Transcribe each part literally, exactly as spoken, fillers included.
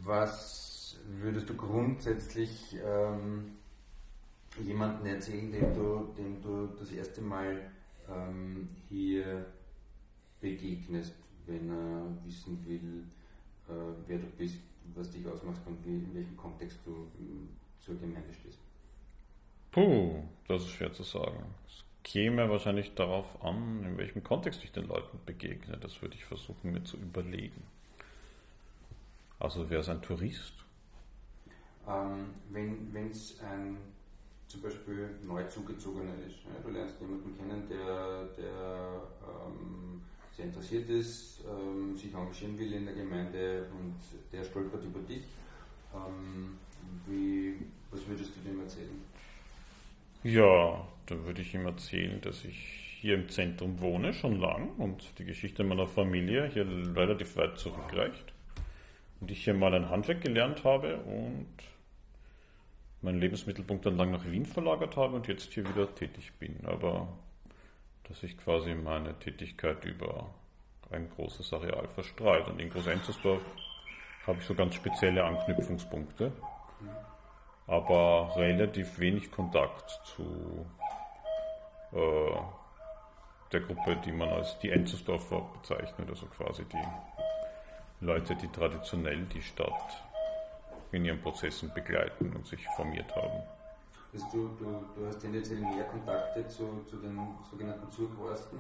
Was würdest du grundsätzlich ähm, jemandem erzählen, dem du, dem du das erste Mal ähm, hier begegnest, wenn er wissen will, äh, wer du bist, was dich ausmacht und wie, in welchem Kontext du äh, zur Gemeinde stehst? Puh, das ist schwer zu sagen. Es käme wahrscheinlich darauf an, in welchem Kontext ich den Leuten begegne. Das würde ich versuchen mir zu überlegen. Also wäre es ein Tourist? Ähm, wenn es ein zum Beispiel neu zugezogener ist, ja, du lernst jemanden kennen, der, der ähm, sehr interessiert ist, ähm, sich engagieren will in der Gemeinde und der stolpert über dich. Ähm, wie, was würdest du dem erzählen? Ja, dann würde ich ihm erzählen, dass ich hier im Zentrum wohne, schon lang, und die Geschichte meiner Familie hier relativ weit zurückreicht. Und ich hier mal ein Handwerk gelernt habe und meinen Lebensmittelpunkt dann lang nach Wien verlagert habe und jetzt hier wieder tätig bin. Aber dass sich quasi meine Tätigkeit über ein großes Areal verstrahlt. Und in Groß-Enzersdorf habe ich so ganz spezielle Anknüpfungspunkte, aber relativ wenig Kontakt zu äh, der Gruppe, die man als die Enzersdorfer bezeichnet, also quasi die Leute, die traditionell die Stadt in ihren Prozessen begleiten und sich formiert haben. Also du, du, du hast tendenziell mehr Kontakte zu, zu den sogenannten Zurquarsten?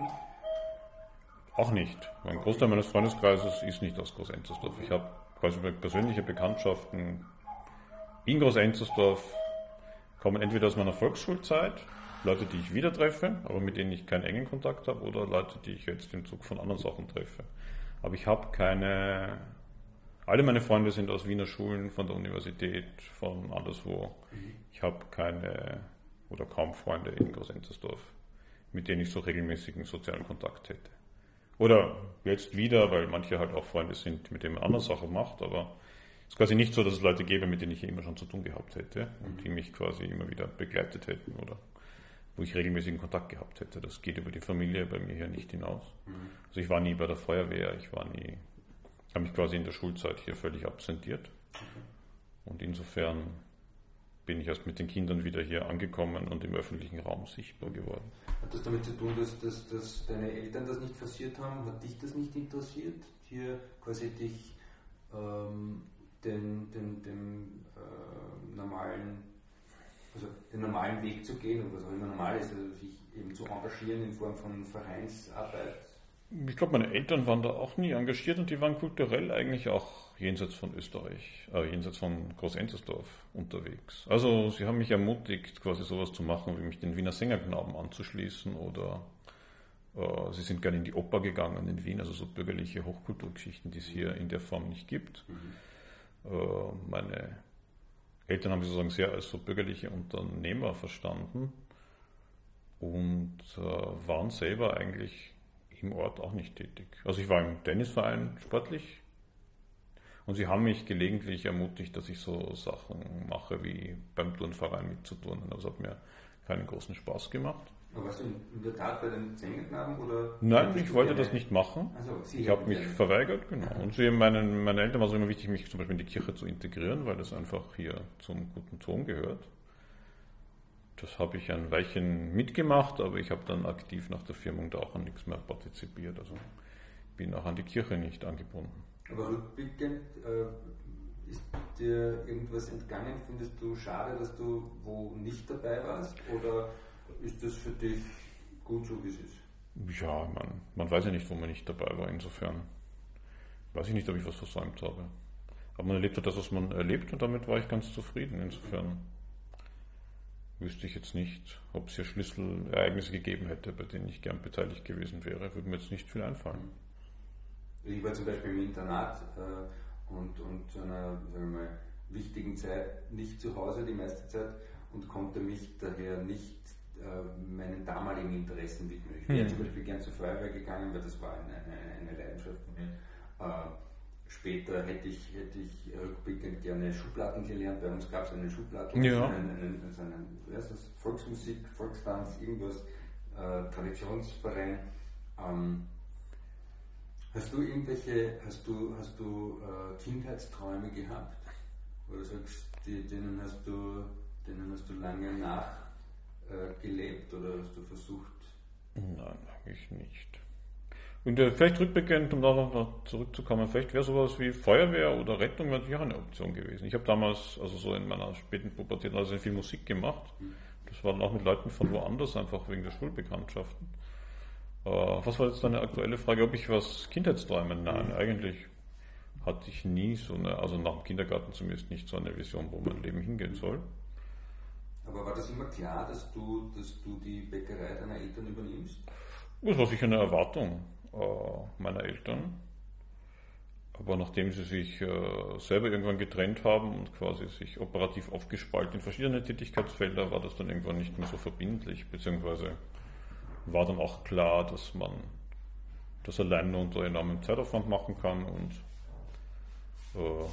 Auch nicht. Ein Großteil meines Freundeskreises ist nicht aus Groß-Enzersdorf. Ich habe quasi persönliche Bekanntschaften in Groß-Enzersdorf, kommen entweder aus meiner Volksschulzeit, Leute, die ich wieder treffe, aber mit denen ich keinen engen Kontakt habe, oder Leute, die ich jetzt im Zug von anderen Sachen treffe. Aber ich habe keine... Alle meine Freunde sind aus Wiener Schulen, von der Universität, von anderswo. Ich habe keine oder kaum Freunde in Groß-Enzersdorf, mit denen ich so regelmäßigen sozialen Kontakt hätte. Oder jetzt wieder, weil manche halt auch Freunde sind, mit denen man andere Sachen macht, aber es ist quasi nicht so, dass es Leute gäbe, mit denen ich immer schon zu tun gehabt hätte und die mich quasi immer wieder begleitet hätten oder wo ich regelmäßigen Kontakt gehabt hätte. Das geht über die Familie bei mir hier nicht hinaus. Also ich war nie bei der Feuerwehr, ich war nie... Ich habe mich quasi in der Schulzeit hier völlig absentiert. Und insofern bin ich erst mit den Kindern wieder hier angekommen und im öffentlichen Raum sichtbar geworden. Hat das damit zu tun, dass, dass, dass deine Eltern das nicht forciert haben? Hat dich das nicht interessiert, hier quasi dich ähm, den, den, den äh, normalen, also den normalen Weg zu gehen, und was auch immer normal ist, also sich eben zu engagieren in Form von Vereinsarbeit? Ich glaube, meine Eltern waren da auch nie engagiert und die waren kulturell eigentlich auch jenseits von Österreich, äh, jenseits von Groß-Enzersdorf unterwegs. Also sie haben mich ermutigt, quasi sowas zu machen, wie mich den Wiener Sängerknaben anzuschließen, oder äh, sie sind gerne in die Oper gegangen in Wien, also so bürgerliche Hochkulturgeschichten, die es hier in der Form nicht gibt. Mhm. Äh, meine Eltern haben sich sozusagen sehr als so bürgerliche Unternehmer verstanden und äh, waren selber eigentlich im Ort auch nicht tätig. Also ich war im Tennisverein sportlich und sie haben mich gelegentlich ermutigt, dass ich so Sachen mache, wie beim Turnverein mitzuturnen. Das hat mir keinen großen Spaß gemacht. Aber warst du in der Tat bei den Sängerknaben oder? Nein, ich wollte das nicht machen. Also, ich habe mich gerne verweigert, genau. Und sie, meinen, meinen Eltern war es immer wichtig, mich zum Beispiel in die Kirche zu integrieren, weil das einfach hier zum guten Ton gehört. Das habe ich ein Weilchen mitgemacht, aber ich habe dann aktiv nach der Firmung da auch an nichts mehr partizipiert. Also bin auch an die Kirche nicht angebunden. Aber rückblickend, äh, ist dir irgendwas entgangen? Findest du schade, dass du wo nicht dabei warst? Oder ist das für dich gut so, wie es ist? Ja, man, man weiß ja nicht, wo man nicht dabei war. Insofern weiß ich nicht, ob ich was versäumt habe. Aber man erlebt hat das, was man erlebt, und damit war ich ganz zufrieden. Insofern wüsste ich jetzt nicht, ob es hier Schlüsselereignisse gegeben hätte, bei denen ich gern beteiligt gewesen wäre. Würde mir jetzt nicht viel einfallen. Ich war zum Beispiel im Internat äh, und, und zu einer, sagen wir mal, wichtigen Zeit nicht zu Hause die meiste Zeit und konnte mich daher nicht äh, meinen damaligen Interessen widmen. Ich bin hm. zum Beispiel gern zur Feuerwehr gegangen, weil das war eine, eine, eine Leidenschaft von mir. Äh, Später hätte ich, hätte ich rückblickend gerne Schubladen gelernt. Bei uns gab es einen Schubladen, ja. einen, einen, also einen, wie heißt das? Volksmusik, Volkstanz, irgendwas, äh, Traditionsverein. Ähm, Hast du irgendwelche, hast du, hast du äh, Kindheitsträume gehabt? Oder sagst, die, denen hast du, denen hast du lange nachgelebt äh, oder hast du versucht? Nein, eigentlich nicht. Und äh, vielleicht rückblickend, um darauf noch zurückzukommen, vielleicht wäre sowas wie Feuerwehr oder Rettung natürlich auch eine Option gewesen. Ich habe damals, also so in meiner späten Pubertät, also viel Musik gemacht. Das war dann auch mit Leuten von woanders, einfach wegen der Schulbekanntschaften. Äh, was war jetzt deine aktuelle Frage, ob ich was Kindheitsträume? Nein, eigentlich hatte ich nie so eine, also nach dem Kindergarten zumindest nicht so eine Vision, wo mein Leben hingehen soll. Aber war das immer klar, dass du, dass du die Bäckerei deiner Eltern übernimmst? Das war sicher eine Erwartung meiner Eltern. Aber nachdem sie sich äh, selber irgendwann getrennt haben und quasi sich operativ aufgespalten in verschiedene Tätigkeitsfelder, war das dann irgendwann nicht mehr so verbindlich, beziehungsweise war dann auch klar, dass man das alleine unter enormem Zeitaufwand machen kann und äh,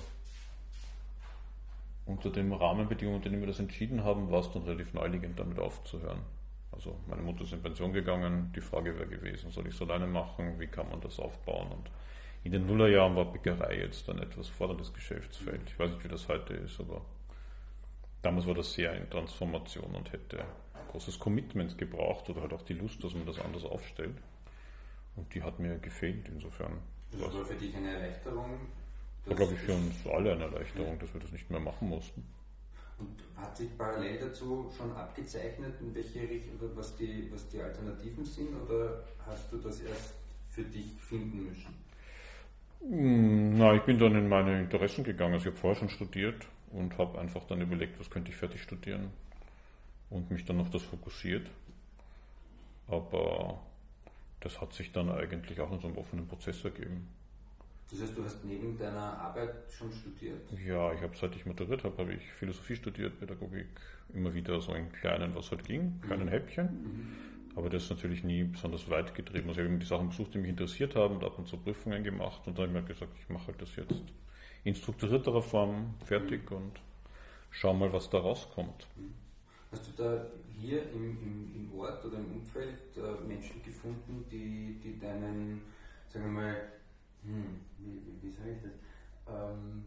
unter den Rahmenbedingungen, unter denen wir das entschieden haben, war es dann relativ naheliegend, damit aufzuhören. Also meine Mutter ist in Pension gegangen, die Frage wäre gewesen, soll ich es alleine machen, wie kann man das aufbauen? Und in den Nullerjahren war Bäckerei jetzt ein etwas forderndes Geschäftsfeld. Ich weiß nicht, wie das heute ist, aber damals war das sehr in Transformation und hätte großes Commitment gebraucht oder halt auch die Lust, dass man das anders aufstellt. Und die hat mir gefehlt insofern. Das war für dich eine Erleichterung? War, glaube ich, für uns alle eine Erleichterung, dass wir das nicht mehr machen mussten. Und hat sich parallel dazu schon abgezeichnet, in welche Richtung, was die, was die Alternativen sind, oder hast du das erst für dich finden müssen? Na, ich bin dann in meine Interessen gegangen. Also ich habe vorher schon studiert und habe einfach dann überlegt, was könnte ich fertig studieren und mich dann auf das fokussiert. Aber das hat sich dann eigentlich auch in so einem offenen Prozess ergeben. Das heißt, du hast neben deiner Arbeit schon studiert? Ja, ich habe, seit ich maturiert habe, habe ich Philosophie studiert, Pädagogik, immer wieder so in kleinen, was halt ging, kleinen Häppchen. Mhm. Aber das ist natürlich nie besonders weit getrieben. Also ich habe die Sachen besucht, die mich interessiert haben, und ab und zu Prüfungen gemacht und dann habe ich mir gesagt, ich mache halt das jetzt in strukturierterer Form fertig mhm. und schau mal, was da rauskommt. Hast du da hier im, im, im Ort oder im Umfeld äh, Menschen gefunden, die, die deinen, sagen wir mal, hm, wie, wie, wie sage ich das, ähm,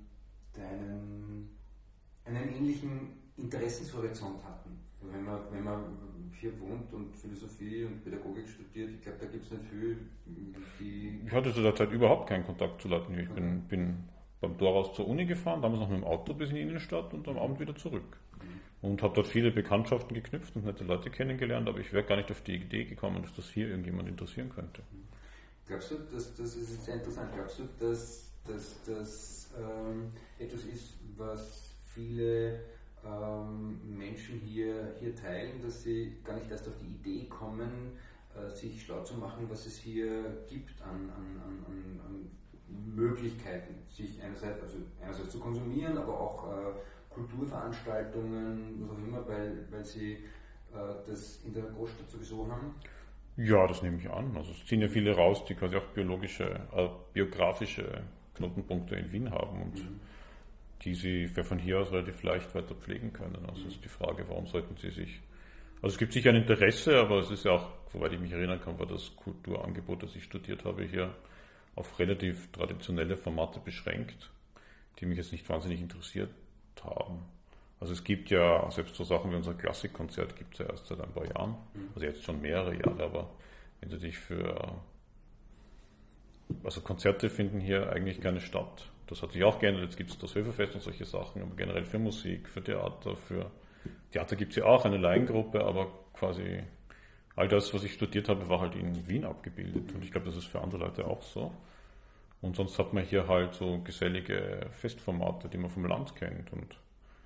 deinen, einen ähnlichen Interessenshorizont hatten? Wenn man, wenn man hier wohnt und Philosophie und Pädagogik studiert, ich glaube, da gibt es nicht viel, die... Ich hatte zu der Zeit überhaupt keinen Kontakt zu Leuten. Ich bin, bin beim Tor aus zur Uni gefahren, damals noch mit dem Auto bis in die Innenstadt und am Abend wieder zurück. Mhm. Und habe dort viele Bekanntschaften geknüpft und nette Leute kennengelernt, aber ich wäre gar nicht auf die Idee gekommen, dass das hier irgendjemand interessieren könnte. Glaubst du, dass, das ist jetzt sehr interessant, glaubst du, dass das ähm, etwas ist, was viele ähm, Menschen hier, hier teilen, dass sie gar nicht erst auf die Idee kommen, äh, sich schlau zu machen, was es hier gibt an, an, an, an Möglichkeiten, sich einerseits, also einerseits zu konsumieren, aber auch äh, Kulturveranstaltungen, was auch immer, weil, weil sie äh, das in der Großstadt sowieso haben? Ja, das nehme ich an. Also es ziehen ja viele raus, die quasi auch biologische, äh, biografische Knotenpunkte in Wien haben und mhm. die sie von hier aus relativ leicht weiter pflegen können. Also mhm. ist die Frage, warum sollten sie sich... Also es gibt sicher ein Interesse, aber es ist ja auch, soweit ich mich erinnern kann, war das Kulturangebot, das ich studiert habe, hier auf relativ traditionelle Formate beschränkt, die mich jetzt nicht wahnsinnig interessiert haben. Also es gibt ja, selbst so Sachen wie unser Klassikkonzert gibt es ja erst seit ein paar Jahren, also jetzt schon mehrere Jahre, aber wenn du dich für, also Konzerte finden hier eigentlich keine statt. Das hat sich auch geändert, jetzt gibt es das Höferfest und solche Sachen, aber generell für Musik, für Theater, für Theater gibt es ja auch eine Laiengruppe, aber quasi all das, was ich studiert habe, war halt in Wien abgebildet und ich glaube, das ist für andere Leute auch so. Und sonst hat man hier halt so gesellige Festformate, die man vom Land kennt und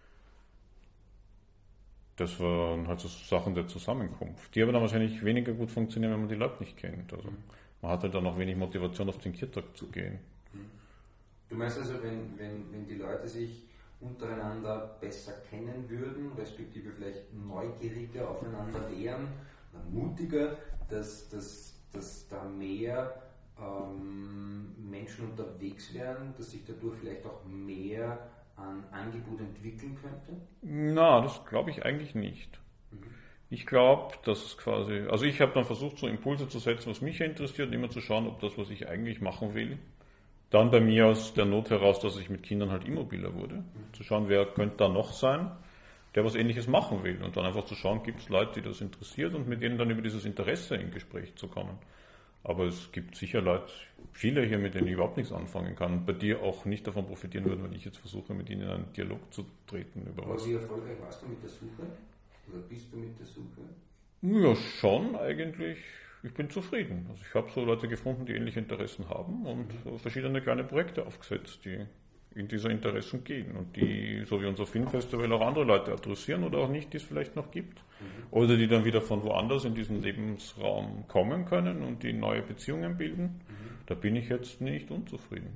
das waren halt so Sachen der Zusammenkunft, die aber dann wahrscheinlich weniger gut funktionieren, wenn man die Leute nicht kennt. Also man hat halt dann auch wenig Motivation, auf den Kirtag zu gehen. Du meinst also, wenn, wenn, wenn die Leute sich untereinander besser kennen würden, respektive vielleicht neugieriger aufeinander wären, mutiger, dass, dass, dass da mehr ähm, Menschen unterwegs wären, dass sich dadurch vielleicht auch mehr an Angebot entwickeln könnte? Na, das glaube ich eigentlich nicht. Mhm. Ich glaube, dass es quasi, also ich habe dann versucht, so Impulse zu setzen, was mich interessiert, und immer zu schauen, ob das, was ich eigentlich machen will, dann bei mir aus der Not heraus, dass ich mit Kindern halt immobiler wurde, zu schauen, wer könnte da noch sein, der was Ähnliches machen will, und dann einfach zu schauen, gibt es Leute, die das interessiert, und mit denen dann über dieses Interesse in Gespräch zu kommen. Aber es gibt sicher Leute, viele hier, mit denen ich überhaupt nichts anfangen kann, und bei dir auch nicht davon profitieren würden, wenn ich jetzt versuche, mit ihnen in einen Dialog zu treten über Aber was. wie erfolgreich warst du mit der Suche? Oder bist du mit der Suche? Ja, schon eigentlich. Ich bin zufrieden. Also ich habe so Leute gefunden, die ähnliche Interessen haben, und so verschiedene kleine Projekte aufgesetzt, die in diese Interessen gehen und die, so wie unser Filmfestival, auch andere Leute adressieren oder auch nicht, die es vielleicht noch gibt. Mhm. Oder die dann wieder von woanders in diesen Lebensraum kommen können und die neue Beziehungen bilden. Mhm. Da bin ich jetzt nicht unzufrieden.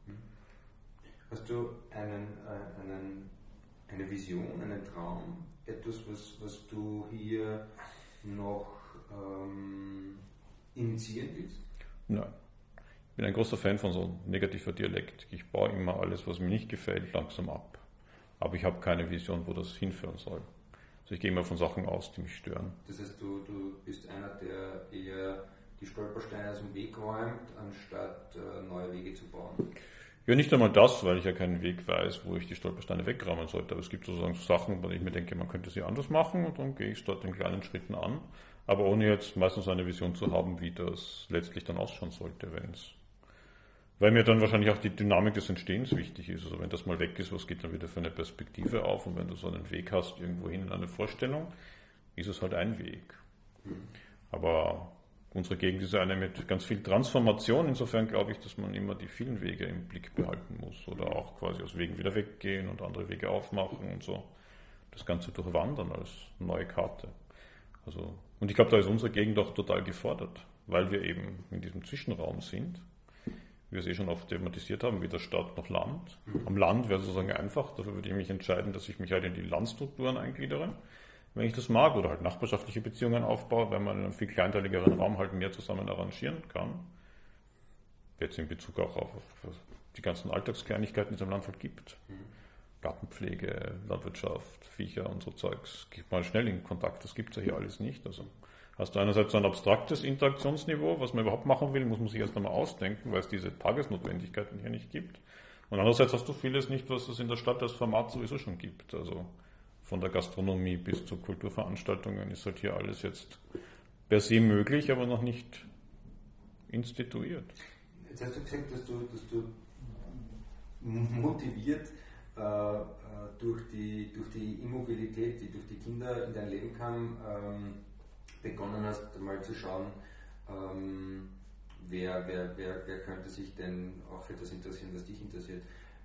Hast du einen, äh, einen, eine Vision, einen Traum, etwas, was, was du hier noch ähm, initiieren willst? Nein. Ich bin ein großer Fan von so negativer Dialektik. Ich baue immer alles, was mir nicht gefällt, langsam ab. Aber ich habe keine Vision, wo das hinführen soll. Also ich gehe immer von Sachen aus, die mich stören. Das heißt, du, du bist einer, der eher die Stolpersteine aus dem Weg räumt, anstatt äh, neue Wege zu bauen? Ja, nicht einmal das, weil ich ja keinen Weg weiß, wo ich die Stolpersteine wegräumen sollte. Aber es gibt sozusagen Sachen, bei denen ich mir denke, man könnte sie anders machen, und dann gehe ich es dort in kleinen Schritten an. Aber ohne jetzt meistens eine Vision zu haben, wie das letztlich dann ausschauen sollte, wenn es. Weil mir dann wahrscheinlich auch die Dynamik des Entstehens wichtig ist. Also wenn das mal weg ist, was geht dann wieder für eine Perspektive auf? Und wenn du so einen Weg hast, irgendwo hin in eine Vorstellung, ist es halt ein Weg. Aber unsere Gegend ist eine mit ganz viel Transformation. Insofern glaube ich, dass man immer die vielen Wege im Blick behalten muss. Oder auch quasi aus Wegen wieder weggehen und andere Wege aufmachen und so. Das Ganze durchwandern als neue Karte. Also, und ich glaube, da ist unsere Gegend auch total gefordert, weil wir eben in diesem Zwischenraum sind. Wie wir es eh schon oft thematisiert haben, weder Stadt noch Land. Mhm. Am Land wäre es sozusagen einfach, dafür würde ich mich entscheiden, dass ich mich halt in die Landstrukturen eingliedere, wenn ich das mag, oder halt nachbarschaftliche Beziehungen aufbaue, weil man in einem viel kleinteiligeren Raum halt mehr zusammen arrangieren kann. Jetzt in Bezug auch auf, auf die ganzen Alltagskleinigkeiten, die es am Land halt gibt. Mhm. Gartenpflege, Landwirtschaft, Viecher und so Zeugs, geht man schnell in Kontakt, das gibt es ja hier alles nicht. Also hast du einerseits so ein abstraktes Interaktionsniveau, was man überhaupt machen will, muss man sich erst einmal ausdenken, weil es diese Tagesnotwendigkeiten hier nicht gibt. Und andererseits hast du vieles nicht, was es in der Stadt als Format sowieso schon gibt. Also von der Gastronomie bis zu Kulturveranstaltungen ist halt hier alles jetzt per se möglich, aber noch nicht instituiert. Jetzt hast du gesagt, dass du, dass du motiviert äh, durch, die, durch die Immobilität, die durch die Kinder in dein Leben kam, ähm, begonnen hast, mal zu schauen, ähm, wer, wer, wer, wer könnte sich denn auch für das interessieren, was dich interessiert.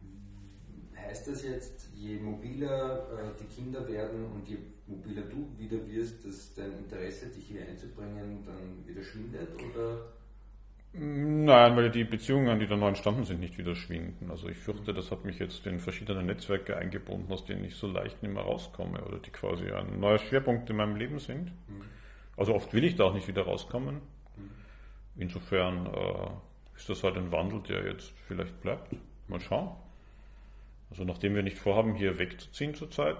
Heißt das jetzt, je mobiler äh, die Kinder werden und je mobiler du wieder wirst, dass dein Interesse, dich hier einzubringen, dann wieder schwindet? Oder? Nein, weil die Beziehungen, die da neu entstanden sind, nicht wieder schwinden. Also ich fürchte, das hat mich jetzt in verschiedene Netzwerke eingebunden, aus denen ich so leicht nicht mehr rauskomme oder die quasi ein neuer Schwerpunkt in meinem Leben sind. Mhm. Also oft will ich da auch nicht wieder rauskommen. Mhm. Insofern äh, ist das halt ein Wandel, der jetzt vielleicht bleibt. Mal schauen. Also nachdem wir nicht vorhaben, hier wegzuziehen zurzeit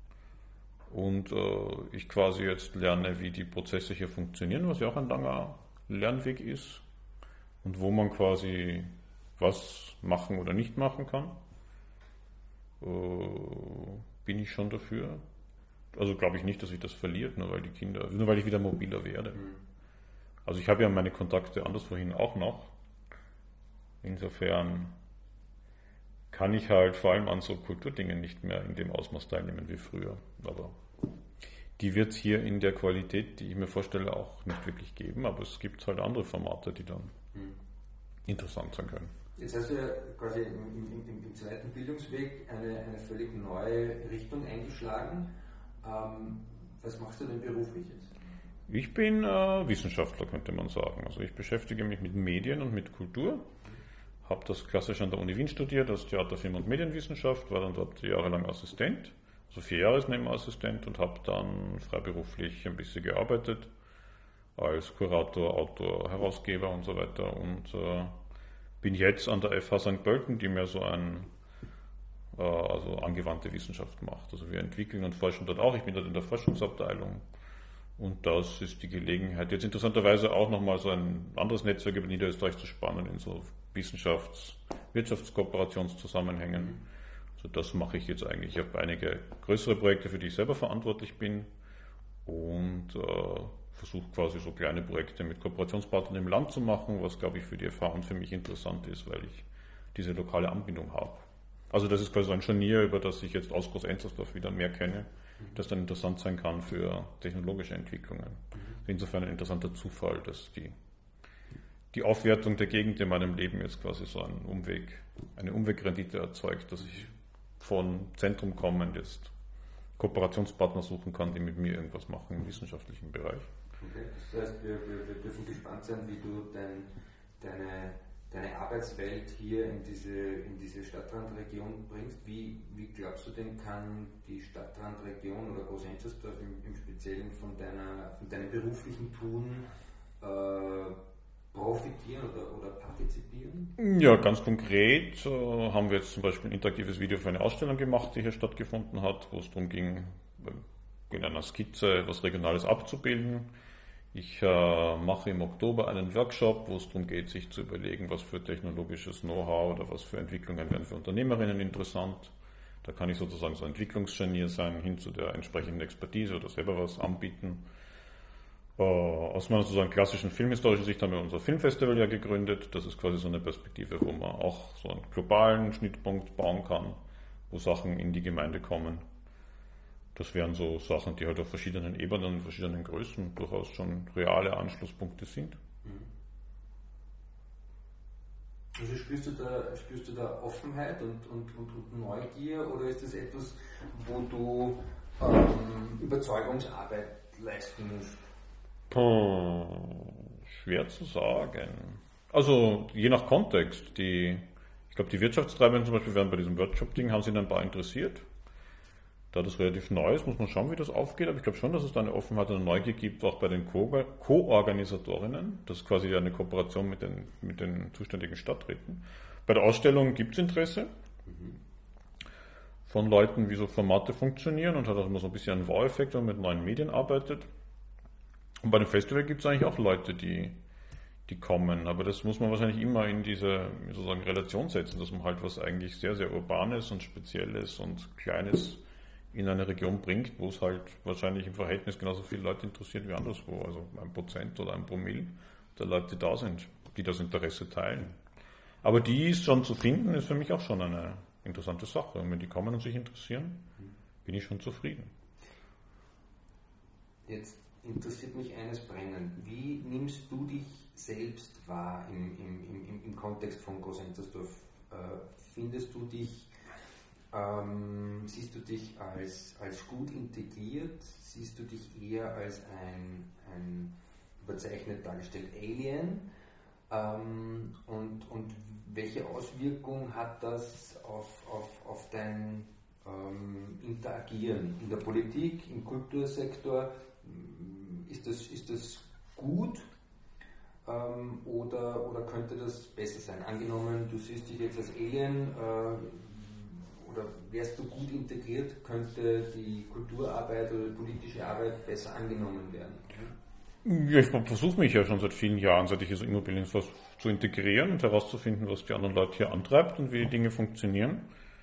und äh, ich quasi jetzt lerne, wie die Prozesse hier funktionieren, was ja auch ein langer Lernweg ist und wo man quasi was machen oder nicht machen kann, äh, bin ich schon dafür. Also glaube ich nicht, dass ich das verliert, nur weil die Kinder, nur weil ich wieder mobiler werde. Also ich habe ja meine Kontakte anderswohin auch noch. Insofern kann ich halt vor allem an so Kulturdingen nicht mehr in dem Ausmaß teilnehmen wie früher. Aber die wird es hier in der Qualität, die ich mir vorstelle, auch nicht wirklich geben. Aber es gibt halt andere Formate, die dann hm. interessant sein können. Jetzt hast du ja quasi im, im, im zweiten Bildungsweg eine, eine völlig neue Richtung eingeschlagen. Ähm, was machst du denn beruflich jetzt? Ich bin äh, Wissenschaftler, könnte man sagen. Also ich beschäftige mich mit Medien und mit Kultur. Habe das klassisch an der Uni Wien studiert, als Theater-, Film- und Medienwissenschaft, war dann dort jahrelang Assistent, also vier Jahresnebenassistent und habe dann freiberuflich ein bisschen gearbeitet als Kurator, Autor, Herausgeber und so weiter und äh, bin jetzt an der F H Sankt Pölten, die mehr so ein, äh, also angewandte Wissenschaft macht. Also wir entwickeln und forschen dort auch, ich bin dort in der Forschungsabteilung Und das ist die Gelegenheit, jetzt interessanterweise auch nochmal so ein anderes Netzwerk über Niederösterreich zu spannen in so Wissenschafts-, Wirtschaftskooperationszusammenhängen. Also das mache ich jetzt eigentlich. Ich habe einige größere Projekte, für die ich selber verantwortlich bin und äh, versuche quasi so kleine Projekte mit Kooperationspartnern im Land zu machen, was glaube ich für die F H und für mich interessant ist, weil ich diese lokale Anbindung habe. Also das ist quasi so ein Scharnier, über das ich jetzt aus Groß-Enzersdorf wieder mehr kenne, das dann interessant sein kann für technologische Entwicklungen. Insofern ein interessanter Zufall, dass die, die Aufwertung der Gegend in meinem Leben jetzt quasi so einen Umweg, eine Umwegrendite erzeugt, dass ich von Zentrum kommend jetzt Kooperationspartner suchen kann, die mit mir irgendwas machen im wissenschaftlichen Bereich. Okay. Das heißt, wir, wir, wir dürfen gespannt sein, wie du dein, deine, deine Arbeitswelt hier in diese, in diese Stadtrandregion bringst. Wie, wie glaubst du denn, kann die Stadtrandregion oder Groß-Enzersdorf im, im Speziellen von, deiner, von deinem beruflichen Tun äh, profitieren oder, oder partizipieren? Ja, ganz konkret äh, haben wir jetzt zum Beispiel ein interaktives Video für eine Ausstellung gemacht, die hier stattgefunden hat, wo es darum ging, in einer Skizze etwas Regionales abzubilden. Ich äh, mache im Oktober einen Workshop, wo es darum geht, sich zu überlegen, was für technologisches Know-how oder was für Entwicklungen wären für Unternehmerinnen interessant. Da kann ich sozusagen so ein Entwicklungsscharnier sein, hin zu der entsprechenden Expertise oder selber was anbieten. Äh, aus meiner sozusagen klassischen filmhistorischen Sicht haben wir unser Filmfestival ja gegründet. Das ist quasi so eine Perspektive, wo man auch so einen globalen Schnittpunkt bauen kann, wo Sachen in die Gemeinde kommen. Das wären so Sachen, die halt auf verschiedenen Ebenen, verschiedenen Größen durchaus schon reale Anschlusspunkte sind. Also spürst du da, spürst du da Offenheit und, und, und, und Neugier oder ist das etwas, wo du ähm, Überzeugungsarbeit leisten musst? Puh, schwer zu sagen. Also je nach Kontext. Die, ich glaube, die Wirtschaftstreibenden zum Beispiel werden bei diesem Workshop-Ding, haben sich dann ein paar interessiert. Da das relativ neu ist, muss man schauen, wie das aufgeht. Aber ich glaube schon, dass es da eine Offenheit und eine Neugier gibt, auch bei den Co- Co-Organisatorinnen. Das ist quasi eine Kooperation mit den, mit den zuständigen Stadträten. Bei der Ausstellung gibt es Interesse von Leuten, wie so Formate funktionieren und hat auch immer so ein bisschen einen Wow-Effekt, wenn man mit neuen Medien arbeitet. Und bei dem Festival gibt es eigentlich auch Leute, die, die kommen. Aber das muss man wahrscheinlich immer in diese sozusagen Relation setzen, dass man halt was eigentlich sehr, sehr Urbanes und Spezielles und Kleines in eine Region bringt, wo es halt wahrscheinlich im Verhältnis genauso viele Leute interessiert wie anderswo, also ein Prozent oder ein Promille der Leute da sind, die das Interesse teilen. Aber die schon zu finden, ist für mich auch schon eine interessante Sache. Und wenn die kommen und sich interessieren, bin ich schon zufrieden. Jetzt interessiert mich eines brennend. Wie nimmst du dich selbst wahr im, im, im, im Kontext von Groß-Enzersdorf? Äh, findest du dich Ähm, siehst du dich als, als gut integriert? Siehst du dich eher als ein, ein überzeichnet dargestellt Alien? Ähm, und, und welche Auswirkung hat das auf, auf, auf dein ähm, Interagieren in der Politik, im Kultursektor? Ist das, ist das gut ähm, oder, oder könnte das besser sein? Angenommen, du siehst dich jetzt als Alien, äh, oder wärst du gut integriert, könnte die Kulturarbeit oder die politische Arbeit besser angenommen werden? Ja, ich versuche mich ja schon seit vielen Jahren, seit ich hier so Immobilien zu integrieren und herauszufinden, was die anderen Leute hier antreibt und wie die Dinge funktionieren.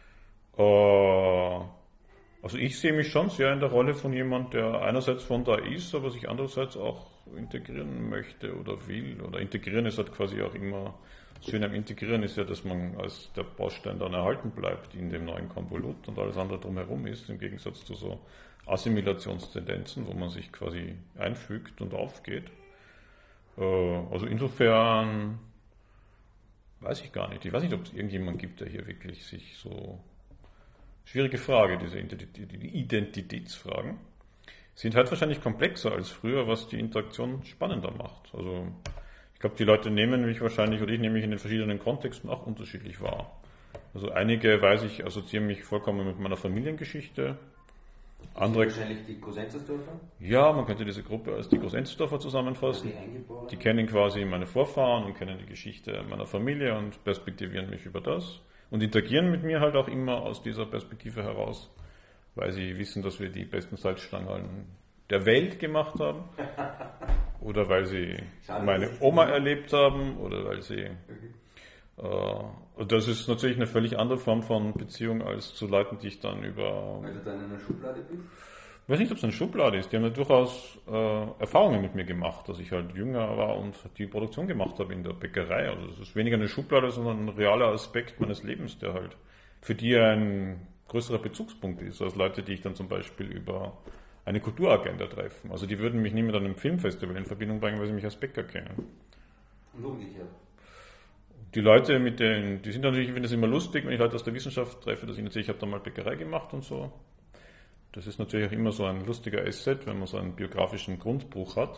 Also ich sehe mich schon sehr in der Rolle von jemand, der einerseits von da ist, aber sich andererseits auch integrieren möchte oder will. Oder integrieren ist halt quasi auch immer... Das Schöne am Integrieren ist ja, dass man als der Baustein dann erhalten bleibt in dem neuen Konvolut und alles andere drumherum ist, im Gegensatz zu so Assimilationstendenzen, wo man sich quasi einfügt und aufgeht. Also insofern weiß ich gar nicht. Ich weiß nicht, ob es irgendjemanden gibt, der hier wirklich sich so... Schwierige Frage, diese Identitätsfragen. Sind halt wahrscheinlich komplexer als früher, was die Interaktion spannender macht. Also ich glaube, die Leute nehmen mich wahrscheinlich, oder ich nehme mich in den verschiedenen Kontexten auch unterschiedlich wahr. Also einige, weiß ich, assoziieren mich vollkommen mit meiner Familiengeschichte. Andere, wahrscheinlich die Groß-Enzersdorfer? Ja, man könnte diese Gruppe als die Groß-Enzersdorfer zusammenfassen. Die, die kennen quasi meine Vorfahren und kennen die Geschichte meiner Familie und perspektivieren mich über das. Und interagieren mit mir halt auch immer aus dieser Perspektive heraus, weil sie wissen, dass wir die besten Salzstangen der Welt gemacht haben oder weil sie Schade, meine dass ich Oma nicht- erlebt haben oder weil sie... Äh, und das ist natürlich eine völlig andere Form von Beziehung als zu Leuten, die ich dann über... Weil du da in einer Schublade bist? Ich weiß nicht, ob es eine Schublade ist. Die haben ja durchaus äh, Erfahrungen mit mir gemacht, dass ich halt jünger war und die Produktion gemacht habe in der Bäckerei. Also es ist weniger eine Schublade, sondern ein realer Aspekt meines Lebens, der halt für die ein größerer Bezugspunkt ist, als Leute, die ich dann zum Beispiel über eine Kulturagenda treffen. Also die würden mich nie mit einem Filmfestival in Verbindung bringen, weil sie mich als Bäcker kennen. Und umgekehrt. Die Leute, mit denen, die sind natürlich, ich finde es immer lustig, wenn ich Leute aus der Wissenschaft treffe, dass ich natürlich, ich habe da mal Bäckerei gemacht und so. Das ist natürlich auch immer so ein lustiger Asset, wenn man so einen biografischen Grundbruch hat.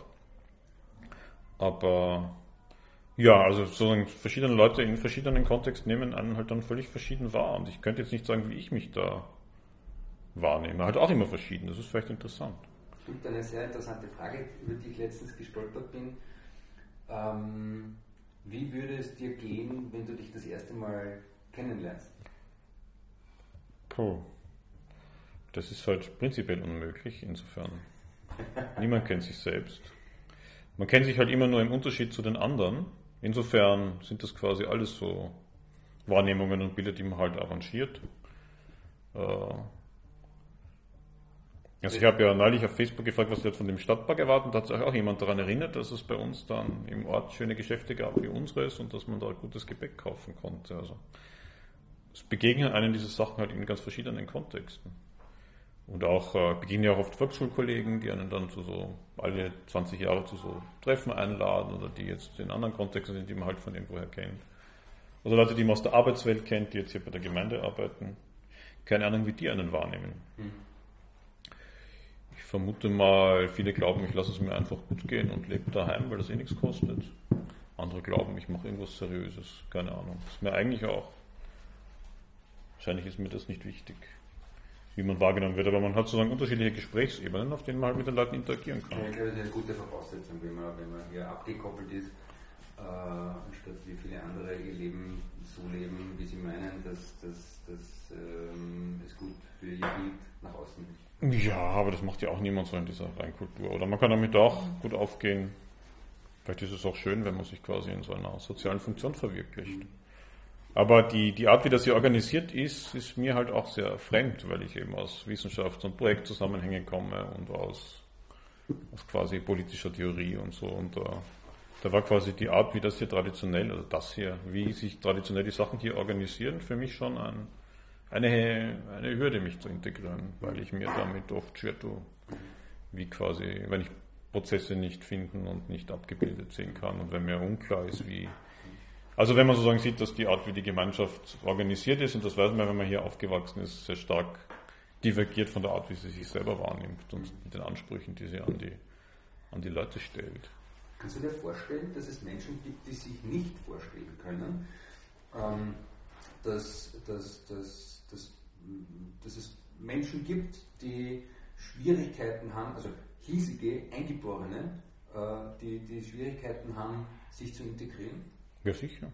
Aber ja, also sozusagen verschiedene Leute in verschiedenen Kontexten nehmen einen halt dann völlig verschieden wahr. Und ich könnte jetzt nicht sagen, wie ich mich da wahrnehme. Halt auch immer verschieden, das ist vielleicht interessant. Es gibt eine sehr interessante Frage, über die ich letztens gestolpert bin. Ähm, wie würde es dir gehen, wenn du dich das erste Mal kennenlernst? Puh. Das ist halt prinzipiell unmöglich, insofern. Niemand kennt sich selbst. Man kennt sich halt immer nur im Unterschied zu den anderen. Insofern sind das quasi alles so Wahrnehmungen und Bilder, die man halt arrangiert. Also ich habe ja neulich auf Facebook gefragt, was sie halt von dem Stadtpark erwarten. Da hat sich auch jemand daran erinnert, dass es bei uns dann im Ort schöne Geschäfte gab wie unseres und dass man da gutes Gebäck kaufen konnte. Also es begegnen einem diese Sachen halt in ganz verschiedenen Kontexten. Und auch äh, beginnen ja auch oft Volksschulkollegen, die einen dann zu so alle zwanzig Jahre zu so Treffen einladen oder die jetzt in anderen Kontexten sind, die man halt von irgendwoher kennt. Also Leute, die man aus der Arbeitswelt kennt, die jetzt hier bei der Gemeinde arbeiten. Keine Ahnung, wie die einen wahrnehmen. Hm. Ich vermute mal, viele glauben, ich lasse es mir einfach gut gehen und lebe daheim, weil das eh nichts kostet. Andere glauben, ich mache irgendwas Seriöses. Keine Ahnung. Das ist mir eigentlich auch. Wahrscheinlich ist mir das nicht wichtig, wie man wahrgenommen wird, aber man hat sozusagen unterschiedliche Gesprächsebenen, auf denen man halt mit den Leuten interagieren kann. Ja, ich glaube, das ist eine gute Voraussetzung, wenn man, wenn man hier abgekoppelt ist, äh, anstatt wie viele andere ihr Leben so leben, wie sie meinen, dass, dass, dass ähm, es gut für ihr Bild nach außen ist. Ja, aber das macht ja auch niemand so in dieser Reinkultur. Oder man kann damit auch gut aufgehen. Vielleicht ist es auch schön, wenn man sich quasi in so einer sozialen Funktion verwirklicht. Aber die, die Art, wie das hier organisiert ist, ist mir halt auch sehr fremd, weil ich eben aus Wissenschafts- und Projektzusammenhängen komme und aus, aus quasi politischer Theorie und so. Und da, da war quasi die Art, wie das hier traditionell, also das hier, wie sich traditionell die Sachen hier organisieren, für mich schon ein, eine, eine Hürde, mich zu integrieren, weil ich mir damit oft schwer tue, wie quasi, wenn ich Prozesse nicht finden und nicht abgebildet sehen kann und wenn mir unklar ist, wie. Also wenn man sozusagen sieht, dass die Art, wie die Gemeinschaft organisiert ist, und das weiß man, wenn man hier aufgewachsen ist, sehr stark divergiert von der Art, wie sie sich selber wahrnimmt und mit den Ansprüchen, die sie an die, an die Leute stellt. Kannst du dir vorstellen, dass es Menschen gibt, die sich nicht vorstellen können, ähm, dass, dass, dass, dass, dass es Menschen gibt, die Schwierigkeiten haben, also hiesige Eingeborene, äh, die, die Schwierigkeiten haben, sich zu integrieren? Ja, sicher.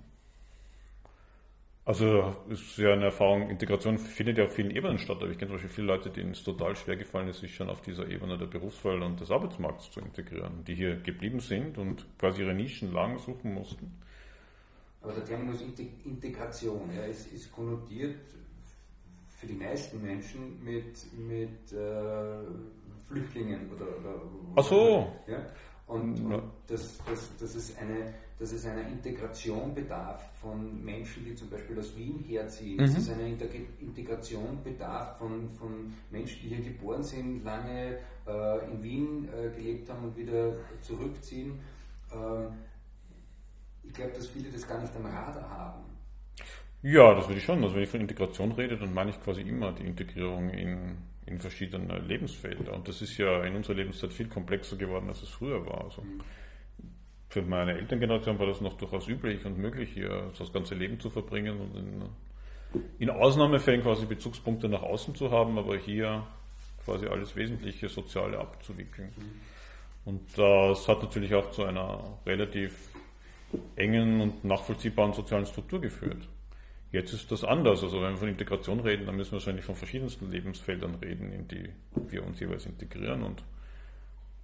Also es ist ja eine Erfahrung, Integration findet ja auf vielen Ebenen statt, aber ich kenne zum Beispiel viele Leute, denen es total schwer gefallen ist, sich schon auf dieser Ebene der Berufswahl und des Arbeitsmarkts zu integrieren, die hier geblieben sind und quasi ihre Nischen lang suchen mussten. Aber der Terminus Integration, ja, ist, ist konnotiert für die meisten Menschen mit, mit äh, Flüchtlingen oder, oder Ach so. Ja? Und, Ja. und dass, dass, dass, es eine, dass es einer Integration bedarf von Menschen, die zum Beispiel aus Wien herziehen. Mhm. Dass es eine Integration bedarf von, von Menschen, die hier geboren sind, lange äh, in Wien äh, gelebt haben und wieder zurückziehen. Ähm, ich glaube, dass viele das gar nicht am Radar haben. Ja, das würde ich schon. Also wenn ich von Integration rede, dann meine ich quasi immer die Integrierung in, in verschiedene Lebensfelder. Und das ist ja in unserer Lebenszeit viel komplexer geworden, als es früher war. Also Mhm. für meine Elterngeneration war das noch durchaus üblich und möglich, hier das ganze Leben zu verbringen und in, in Ausnahmefällen quasi Bezugspunkte nach außen zu haben, aber hier quasi alles wesentliche Soziale abzuwickeln. Mhm. Und das hat natürlich auch zu einer relativ engen und nachvollziehbaren sozialen Struktur geführt. Jetzt ist das anders. Also wenn wir von Integration reden, dann müssen wir wahrscheinlich von verschiedensten Lebensfeldern reden, in die wir uns jeweils integrieren. Und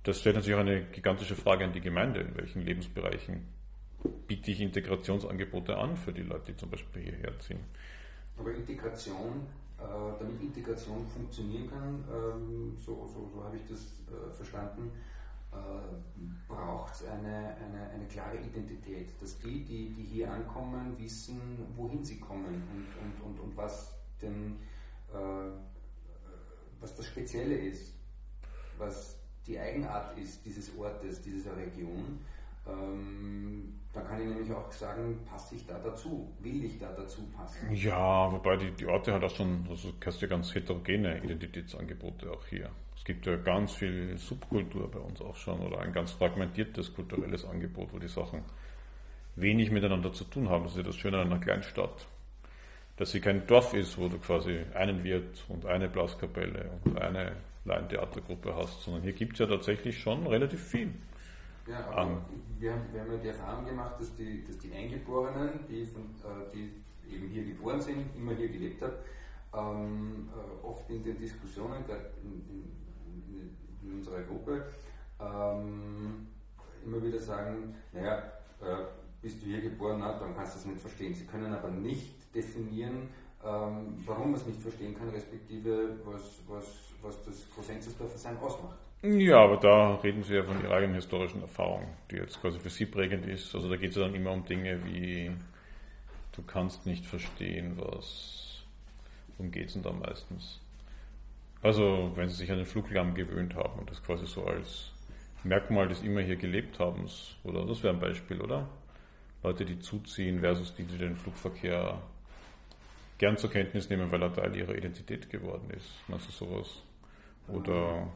das stellt natürlich auch eine gigantische Frage an die Gemeinde, in welchen Lebensbereichen biete ich Integrationsangebote an für die Leute, die zum Beispiel hierher ziehen. Aber Integration, äh, damit Integration funktionieren kann, ähm, so, so, so habe ich das äh, verstanden, äh, braucht es eine, eine, eine klare Identität, dass die, die, die hier ankommen, wissen, wohin sie kommen und, und, und, und was, denn, äh, was das Spezielle ist, was die Eigenart ist dieses Ortes, dieser Region. Ähm, da kann ich nämlich auch sagen, passe ich da dazu? Will ich da dazu passen? Ja, wobei die, die Orte hat auch schon, also du hast ja ganz heterogene Identitätsangebote auch hier. Es gibt ja ganz viel Subkultur bei uns auch schon oder ein ganz fragmentiertes kulturelles Angebot, wo die Sachen wenig miteinander zu tun haben. Das ist ja das Schöne an einer Kleinstadt, dass sie kein Dorf ist, wo du quasi einen Wirt und eine Blaskapelle und eine Laientheatergruppe hast, sondern hier gibt es ja tatsächlich schon relativ viel. Ja, aber wir haben, wir haben ja die Erfahrung gemacht, dass die, dass die Eingeborenen, die, von, äh, die eben hier geboren sind, immer hier gelebt haben, ähm, äh, oft in den Diskussionen, gerade in, in, in unserer Gruppe, ähm, immer wieder sagen, naja, äh, bist du hier geboren, na, dann kannst du es nicht verstehen. Sie können aber nicht definieren, ähm, warum man es nicht verstehen kann, respektive was, was, was das Groß-Enzersdorfer-Sein ausmacht. Ja, aber da reden Sie ja von Ihrer eigenen historischen Erfahrung, die jetzt quasi für Sie prägend ist. Also da geht es ja dann immer um Dinge wie, du kannst nicht verstehen, was, worum geht es denn da meistens? Also wenn Sie sich an den Fluglärm gewöhnt haben und das quasi so als Merkmal des immer hier gelebt habens, oder? Das wäre ein Beispiel, oder? Leute, die zuziehen versus die, die den Flugverkehr gern zur Kenntnis nehmen, weil er Teil ihrer Identität geworden ist. Also sowas. Oder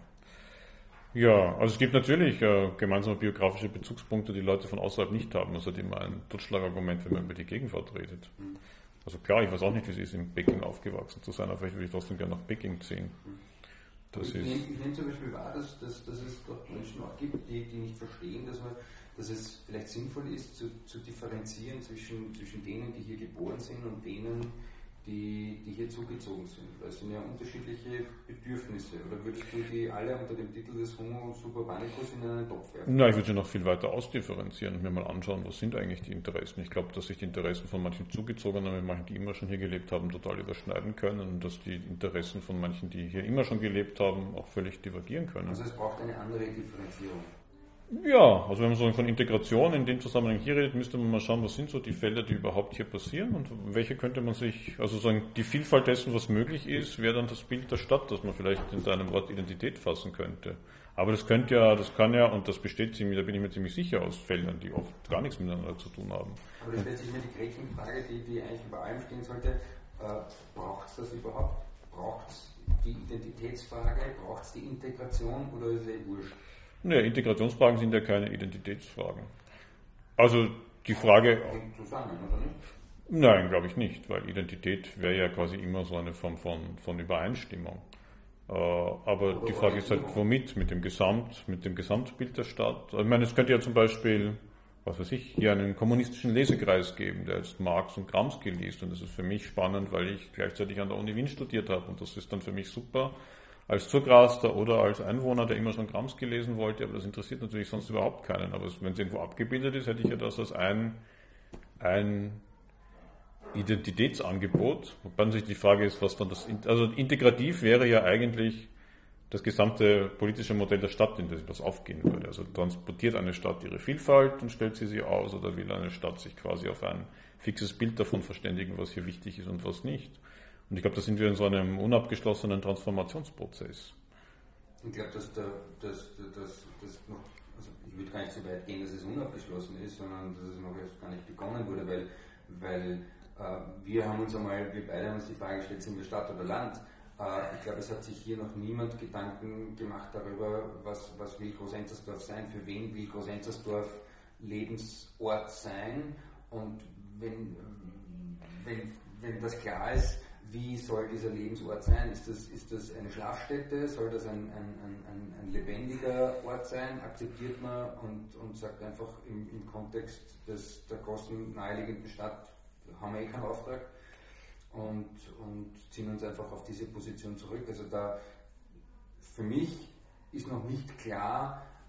ja, also es gibt natürlich äh, gemeinsame biografische Bezugspunkte, die Leute von außerhalb nicht haben. Das ist immer ein Totschlagargument, wenn man über die Gegenwart redet. Also klar, ich weiß auch nicht, wie es ist, in Peking aufgewachsen zu sein, aber vielleicht würde ich trotzdem gerne nach Peking ziehen. Das ich, ist nehme, ich nehme zum Beispiel wahr, dass, dass, dass es dort Menschen auch gibt, die, die nicht verstehen, dass, man, dass es vielleicht sinnvoll ist, zu, zu differenzieren zwischen, zwischen denen, die hier geboren sind und denen, die, die hier zugezogen sind. Weil es sind ja unterschiedliche Bedürfnisse. Oder würdest du die alle unter dem Titel des Homo Suburbanicus in einen Topf werfen? Na, ich würde sie noch viel weiter ausdifferenzieren und mir mal anschauen, was sind eigentlich die Interessen. Ich glaube, dass sich die Interessen von manchen Zugezogenen mit manchen, die immer schon hier gelebt haben, total überschneiden können und dass die Interessen von manchen, die hier immer schon gelebt haben, auch völlig divergieren können. Also es braucht eine andere Differenzierung. Ja, also wenn man so von Integration in dem Zusammenhang hier redet, müsste man mal schauen, was sind so die Felder, die überhaupt hier passieren und welche könnte man sich, also sagen, die Vielfalt dessen, was möglich ist, wäre dann das Bild der Stadt, das man vielleicht in einem Wort Identität fassen könnte. Aber das könnte ja, das kann ja, und das besteht ziemlich, da bin ich mir ziemlich sicher, aus Feldern, die oft gar nichts miteinander zu tun haben. Aber da stellt sich mir die Gretchenfrage, die, die eigentlich über allem stehen sollte, äh, braucht es das überhaupt? Braucht es die Identitätsfrage, braucht es die Integration oder ist es eh wurscht? Ne, Integrationsfragen sind ja keine Identitätsfragen. Also die Frage... Hängt zusammen, oder nicht? Nein, glaube ich nicht, weil Identität wäre ja quasi immer so eine Form von, von Übereinstimmung. Äh, aber oder die Frage ist halt, womit? Mit dem Gesamt, mit dem Gesamtbild der Stadt? Ich meine, es könnte ja zum Beispiel, was weiß ich, hier einen kommunistischen Lesekreis geben, der jetzt Marx und Gramsci liest. Und das ist für mich spannend, weil ich gleichzeitig an der Uni Wien studiert habe. Und das ist dann für mich super, als Zugraster oder als Einwohner, der immer schon Gramsci lesen wollte, aber das interessiert natürlich sonst überhaupt keinen. Aber wenn es irgendwo abgebildet ist, hätte ich ja das als ein, ein Identitätsangebot. Wobei sich die Frage ist, was dann das, also integrativ wäre ja eigentlich das gesamte politische Modell der Stadt, in das das aufgehen würde. Also transportiert eine Stadt ihre Vielfalt und stellt sie sie aus, oder will eine Stadt sich quasi auf ein fixes Bild davon verständigen, was hier wichtig ist und was nicht. Und ich glaube, da sind wir in so einem unabgeschlossenen Transformationsprozess. Ich glaube, dass, da, dass, dass, dass noch, also ich würde gar nicht so weit gehen, dass es unabgeschlossen ist, sondern dass es noch erst gar nicht begonnen wurde, weil, weil äh, wir haben uns einmal, wir beide haben uns die Frage gestellt, sind wir Stadt oder Land? Äh, ich glaube, es hat sich hier noch niemand Gedanken gemacht darüber, was, was will Groß-Enzersdorf sein, für wen will Groß-Enzersdorf Lebensort sein, und wenn, wenn, wenn das klar ist, wie soll dieser Lebensort sein? Ist das, ist das eine Schlafstätte? Soll das ein, ein, ein, ein lebendiger Ort sein? Akzeptiert man und, und sagt einfach im, im Kontext des, der großen naheliegenden Stadt, haben wir eh keinen Auftrag und, und ziehen uns einfach auf diese Position zurück. Also da, für mich ist noch nicht klar,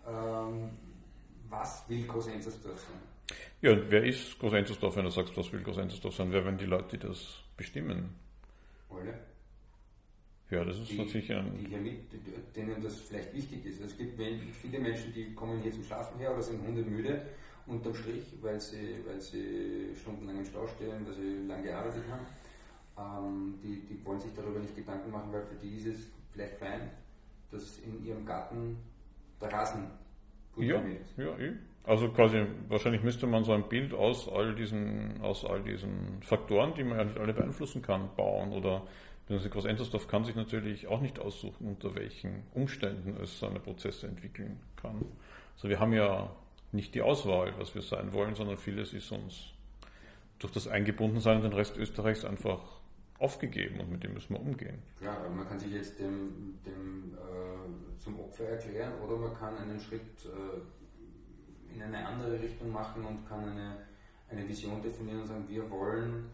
Ähm, was will Groß-Enzersdorf sein? Ja, wer ist Groß-Enzersdorf, wenn du sagst, was will Groß-Enzersdorf sein? Wer werden die Leute, die das bestimmen? Alle? Ja, das ist die, sicher ein... Die hier mit, denen das vielleicht wichtig ist. Es gibt viele Menschen, die kommen hier zum Schlafen her oder sind hundemüde unterm Strich, weil sie, weil sie stundenlang im Stau stehen, weil sie lange gearbeitet haben. Ähm, die, die wollen sich darüber nicht Gedanken machen, weil für die ist es vielleicht fein, dass in ihrem Garten der Rasen ja, ist. Ja, eh. Also quasi, wahrscheinlich müsste man so ein Bild aus all diesen, aus all diesen Faktoren, die man ja nicht alle beeinflussen kann, bauen. Oder Groß-Enzersdorf kann sich natürlich auch nicht aussuchen, unter welchen Umständen es seine Prozesse entwickeln kann. Also wir haben ja nicht die Auswahl, was wir sein wollen, sondern vieles ist uns durch das Eingebundensein in den Rest Österreichs einfach aufgegeben und mit dem müssen wir umgehen. Klar, aber man kann sich jetzt dem, dem äh, zum Opfer erklären oder man kann einen Schritt äh, in eine andere Richtung machen und kann eine, eine Vision definieren und sagen, wir wollen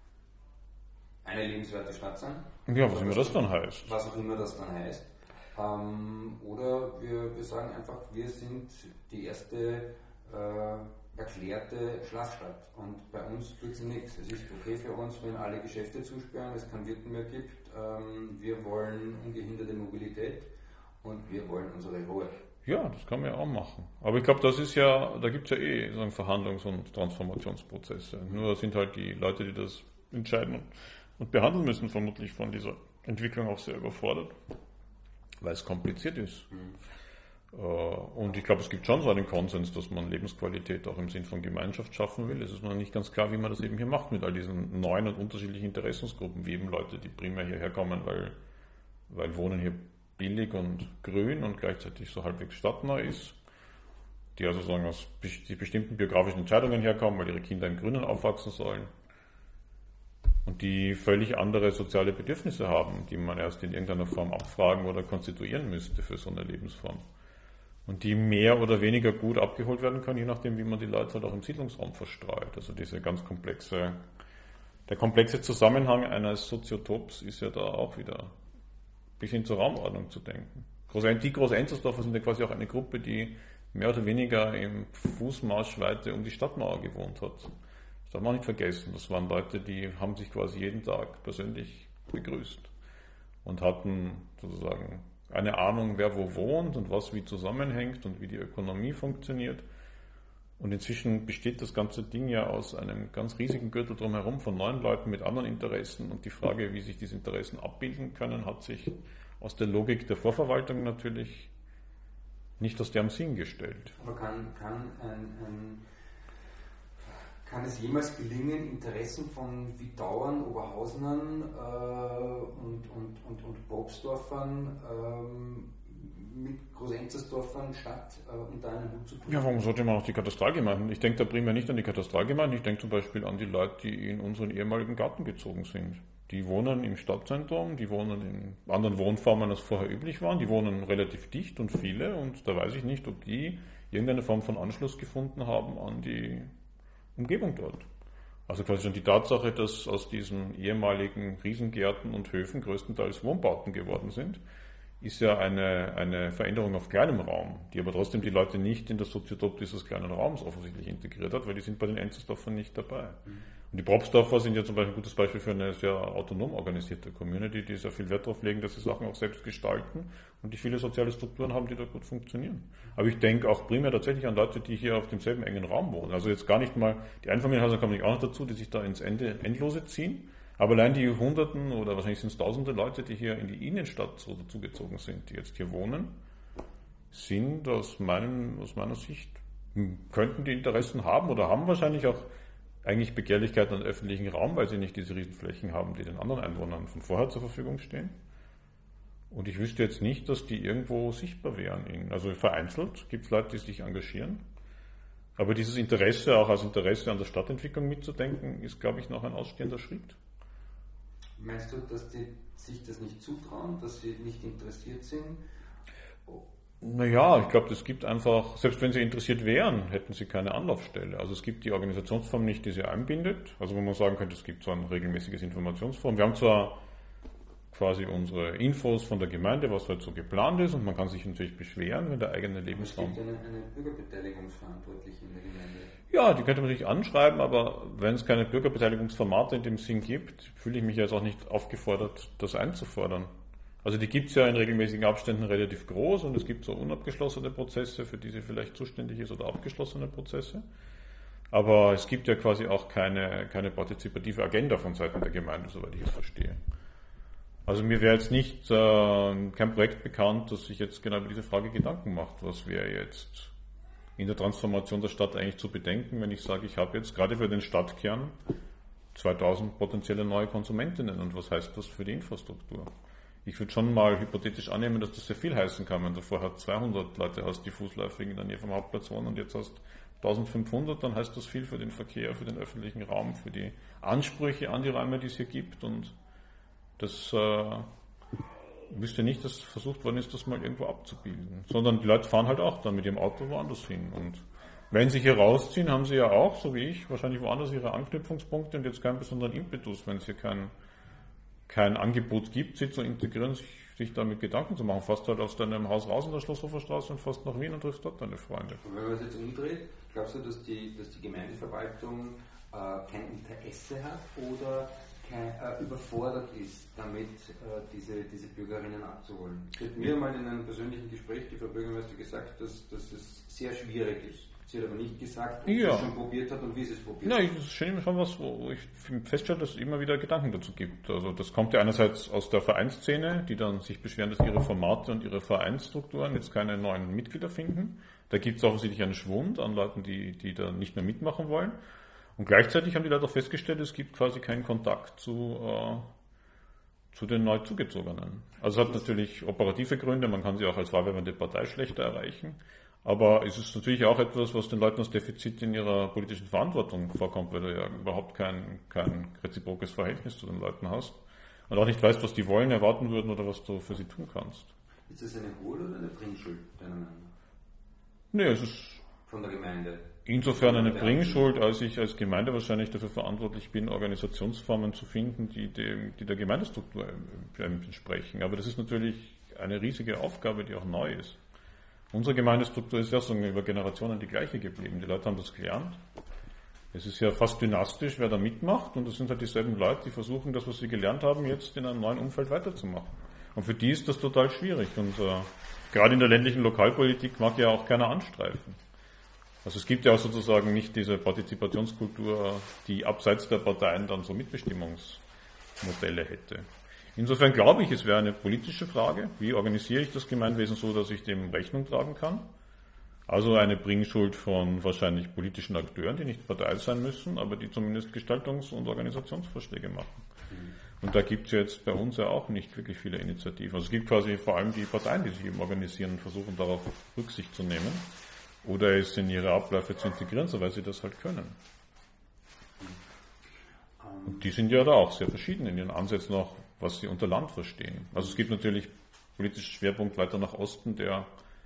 eine lebenswerte Stadt sein. Ja, was immer das dann heißt. Was auch immer das dann heißt. Ähm, oder wir, wir sagen einfach, wir sind die erste äh, erklärte Schlafstadt und bei uns tut sie nichts. Es ist okay für uns, wenn alle Geschäfte zusperren, es kein Wirten mehr gibt. Ähm, wir wollen ungehinderte Mobilität und wir wollen unsere Ruhe. Ja, das kann man ja auch machen. Aber ich glaube, das ist ja, da gibt es ja eh so Verhandlungs- und Transformationsprozesse. Nur sind halt die Leute, die das entscheiden und, und behandeln müssen, vermutlich von dieser Entwicklung auch sehr überfordert, weil es kompliziert ist. Mhm. Und ich glaube, es gibt schon so einen Konsens, dass man Lebensqualität auch im Sinn von Gemeinschaft schaffen will. Es ist noch nicht ganz klar, wie man das eben hier macht mit all diesen neuen und unterschiedlichen Interessensgruppen, wie eben Leute, die primär hierher kommen, weil, weil Wohnen hier billig und grün und gleichzeitig so halbwegs stadtnah ist, die also sagen, aus bestimmten biografischen Entscheidungen herkommen, weil ihre Kinder im Grünen aufwachsen sollen und die völlig andere soziale Bedürfnisse haben, die man erst in irgendeiner Form abfragen oder konstituieren müsste für so eine Lebensform. Und die mehr oder weniger gut abgeholt werden können, je nachdem, wie man die Leute halt auch im Siedlungsraum verstreut. Also diese ganz komplexe, der komplexe Zusammenhang eines Soziotops ist ja da auch wieder bis hin zur Raumordnung zu denken. Die Groß-Enzersdorfer sind ja quasi auch eine Gruppe, die mehr oder weniger im Fußmarschweite um die Stadtmauer gewohnt hat. Das darf man auch nicht vergessen. Das waren Leute, die haben sich quasi jeden Tag persönlich begrüßt und hatten sozusagen eine Ahnung, wer wo wohnt und was wie zusammenhängt und wie die Ökonomie funktioniert. Und inzwischen besteht das ganze Ding ja aus einem ganz riesigen Gürtel drumherum von neuen Leuten mit anderen Interessen. Und die Frage, wie sich diese Interessen abbilden können, hat sich aus der Logik der Vorverwaltung natürlich nicht aus deren Sinn gestellt. Aber kann, kann, ein, ein, kann es jemals gelingen, Interessen von Wiedauern, Oberhausenern äh, und, und, und, und Probstdorfern ähm, mit Groß-Enzersdorfern Stadt äh, unter einen Hut zu tun? Ja, warum sollte man auch die Katastralgemeinden? Ich denke da primär nicht an die Katastralgemeinden, ich denke zum Beispiel an die Leute, die in unseren ehemaligen Garten gezogen sind. Die wohnen im Stadtzentrum, die wohnen in anderen Wohnformen, als vorher üblich waren, die wohnen relativ dicht und viele und da weiß ich nicht, ob die irgendeine Form von Anschluss gefunden haben an die Umgebung dort. Also quasi schon die Tatsache, dass aus diesen ehemaligen Riesengärten und Höfen größtenteils Wohnbauten geworden sind, ist ja eine, eine Veränderung auf kleinem Raum, die aber trotzdem die Leute nicht in das Soziotop dieses kleinen Raums offensichtlich integriert hat, weil die sind bei den Enzersdorfern nicht dabei. Mhm. Und die Probstdorfer sind ja zum Beispiel ein gutes Beispiel für eine sehr autonom organisierte Community, die sehr viel Wert darauf legen, dass sie Sachen auch selbst gestalten und die viele soziale Strukturen haben, die da gut funktionieren. Aber ich denke auch primär tatsächlich an Leute, die hier auf demselben engen Raum wohnen. Also jetzt gar nicht mal, die Einfamilienhäuser kommen nicht auch noch dazu, die sich da ins Ende, Endlose ziehen. Aber allein die Hunderten oder wahrscheinlich sind es Tausende Leute, die hier in die Innenstadt so dazugezogen sind, die jetzt hier wohnen, sind aus, meinem, aus meiner Sicht, könnten die Interessen haben oder haben wahrscheinlich auch eigentlich Begehrlichkeiten an öffentlichen Raum, weil sie nicht diese Riesenflächen haben, die den anderen Einwohnern von vorher zur Verfügung stehen. Und ich wüsste jetzt nicht, dass die irgendwo sichtbar wären. Also vereinzelt gibt es Leute, die sich engagieren. Aber dieses Interesse, auch als Interesse an der Stadtentwicklung mitzudenken, ist, glaube ich, noch ein ausstehender Schritt. Meinst du, dass die sich das nicht zutrauen, dass sie nicht interessiert sind? Naja, ich glaube, es gibt einfach, selbst wenn sie interessiert wären, hätten sie keine Anlaufstelle. Also es gibt die Organisationsform nicht, die sie einbindet. Also wo man sagen könnte, es gibt so ein regelmäßiges Informationsforum. Wir haben zwar quasi unsere Infos von der Gemeinde, was halt so geplant ist, und man kann sich natürlich beschweren, wenn der eigene Lebensraum... Es gibt eine, eine Bürgerbeteiligungsverantwortliche in der Gemeinde. Ja, die könnte man sich anschreiben, aber wenn es keine Bürgerbeteiligungsformate in dem Sinn gibt, fühle ich mich jetzt auch nicht aufgefordert, das einzufordern. Also die gibt es ja in regelmäßigen Abständen relativ groß, und es gibt so unabgeschlossene Prozesse, für die sie vielleicht zuständig ist, oder abgeschlossene Prozesse. Aber es gibt ja quasi auch keine, keine partizipative Agenda von Seiten der Gemeinde, soweit ich es verstehe. Also mir wäre jetzt nicht äh, kein Projekt bekannt, das sich jetzt genau über diese Frage Gedanken macht. Was wäre jetzt in der Transformation der Stadt eigentlich zu bedenken, wenn ich sage, ich habe jetzt gerade für den Stadtkern zweitausend potenzielle neue Konsumentinnen, und was heißt das für die Infrastruktur? Ich würde schon mal hypothetisch annehmen, dass das sehr viel heißen kann, wenn du vorher zweihundert Leute hast, die fußläufig in der Nähe vom Hauptplatz wohnen, und jetzt hast eintausendfünfhundert, dann heißt das viel für den Verkehr, für den öffentlichen Raum, für die Ansprüche an die Räume, die es hier gibt, und das äh, wüsste nicht, dass versucht worden ist, das mal irgendwo abzubilden, sondern die Leute fahren halt auch dann mit ihrem Auto woanders hin, und wenn sie hier rausziehen, haben sie ja auch, so wie ich, wahrscheinlich woanders ihre Anknüpfungspunkte und jetzt keinen besonderen Impetus, wenn es hier kein, kein Angebot gibt, sie zu integrieren, sich, sich damit Gedanken zu machen. Fast halt aus deinem Haus raus in der Schlosshofer Straße und fast nach Wien und triffst dort deine Freunde. Und wenn man es jetzt umdreht, glaubst du, dass die, dass die Gemeindeverwaltung äh, kein Interesse hat oder kein, äh, überfordert ist, damit äh, diese, diese Bürgerinnen abzuholen? Sie hat mir mal in einem persönlichen Gespräch, die Frau Bürgermeister, gesagt, dass, dass es sehr schwierig ist. Sie hat aber nicht gesagt, ob ja. sie es schon probiert hat und wie sie es probiert ja, hat. Ja, das ist schon immer was, wo ich feststelle, dass es immer wieder Gedanken dazu gibt. Also das kommt ja einerseits aus der Vereinsszene, die dann sich beschweren, dass ihre Formate und ihre Vereinsstrukturen jetzt keine neuen Mitglieder finden. Da gibt es offensichtlich einen Schwund an Leuten, die, die da nicht mehr mitmachen wollen. Und gleichzeitig haben die Leute auch festgestellt, es gibt quasi keinen Kontakt zu, äh, zu den neu Zugezogenen. Also es hat natürlich operative Gründe, man kann sie auch als wahlwerbende Partei schlechter erreichen. Aber es ist natürlich auch etwas, was den Leuten als Defizit in ihrer politischen Verantwortung vorkommt, weil du ja überhaupt kein, kein reziprokes Verhältnis zu den Leuten hast und auch nicht weißt, was die wollen, erwarten würden oder was du für sie tun kannst. Ist das eine Hohl- oder eine Bringschuld, deiner Meinung nach? Nee, es ist von der Gemeinde. Insofern eine Bringschuld, als ich als Gemeinde wahrscheinlich dafür verantwortlich bin, Organisationsformen zu finden, die, dem, die der Gemeindestruktur entsprechen. Aber das ist natürlich eine riesige Aufgabe, die auch neu ist. Unsere Gemeindestruktur ist ja so über Generationen die gleiche geblieben. Die Leute haben das gelernt. Es ist ja fast dynastisch, wer da mitmacht, und es sind halt dieselben Leute, die versuchen, das, was sie gelernt haben, jetzt in einem neuen Umfeld weiterzumachen. Und für die ist das total schwierig. Und äh, gerade in der ländlichen Lokalpolitik mag ja auch keiner anstreifen. Also es gibt ja auch sozusagen nicht diese Partizipationskultur, die abseits der Parteien dann so Mitbestimmungsmodelle hätte. Insofern glaube ich, es wäre eine politische Frage, wie organisiere ich das Gemeinwesen so, dass ich dem Rechnung tragen kann. Also eine Bringschuld von wahrscheinlich politischen Akteuren, die nicht Partei sein müssen, aber die zumindest Gestaltungs- und Organisationsvorschläge machen. Und da gibt es jetzt bei uns ja auch nicht wirklich viele Initiativen. Also es gibt quasi vor allem die Parteien, die sich eben organisieren und versuchen, darauf Rücksicht zu nehmen oder es in ihre Abläufe zu integrieren, soweit sie das halt können. Und die sind ja da auch sehr verschieden in ihren Ansätzen, auch was sie unter Land verstehen. Also es gibt natürlich politischen Schwerpunkt weiter nach Osten, der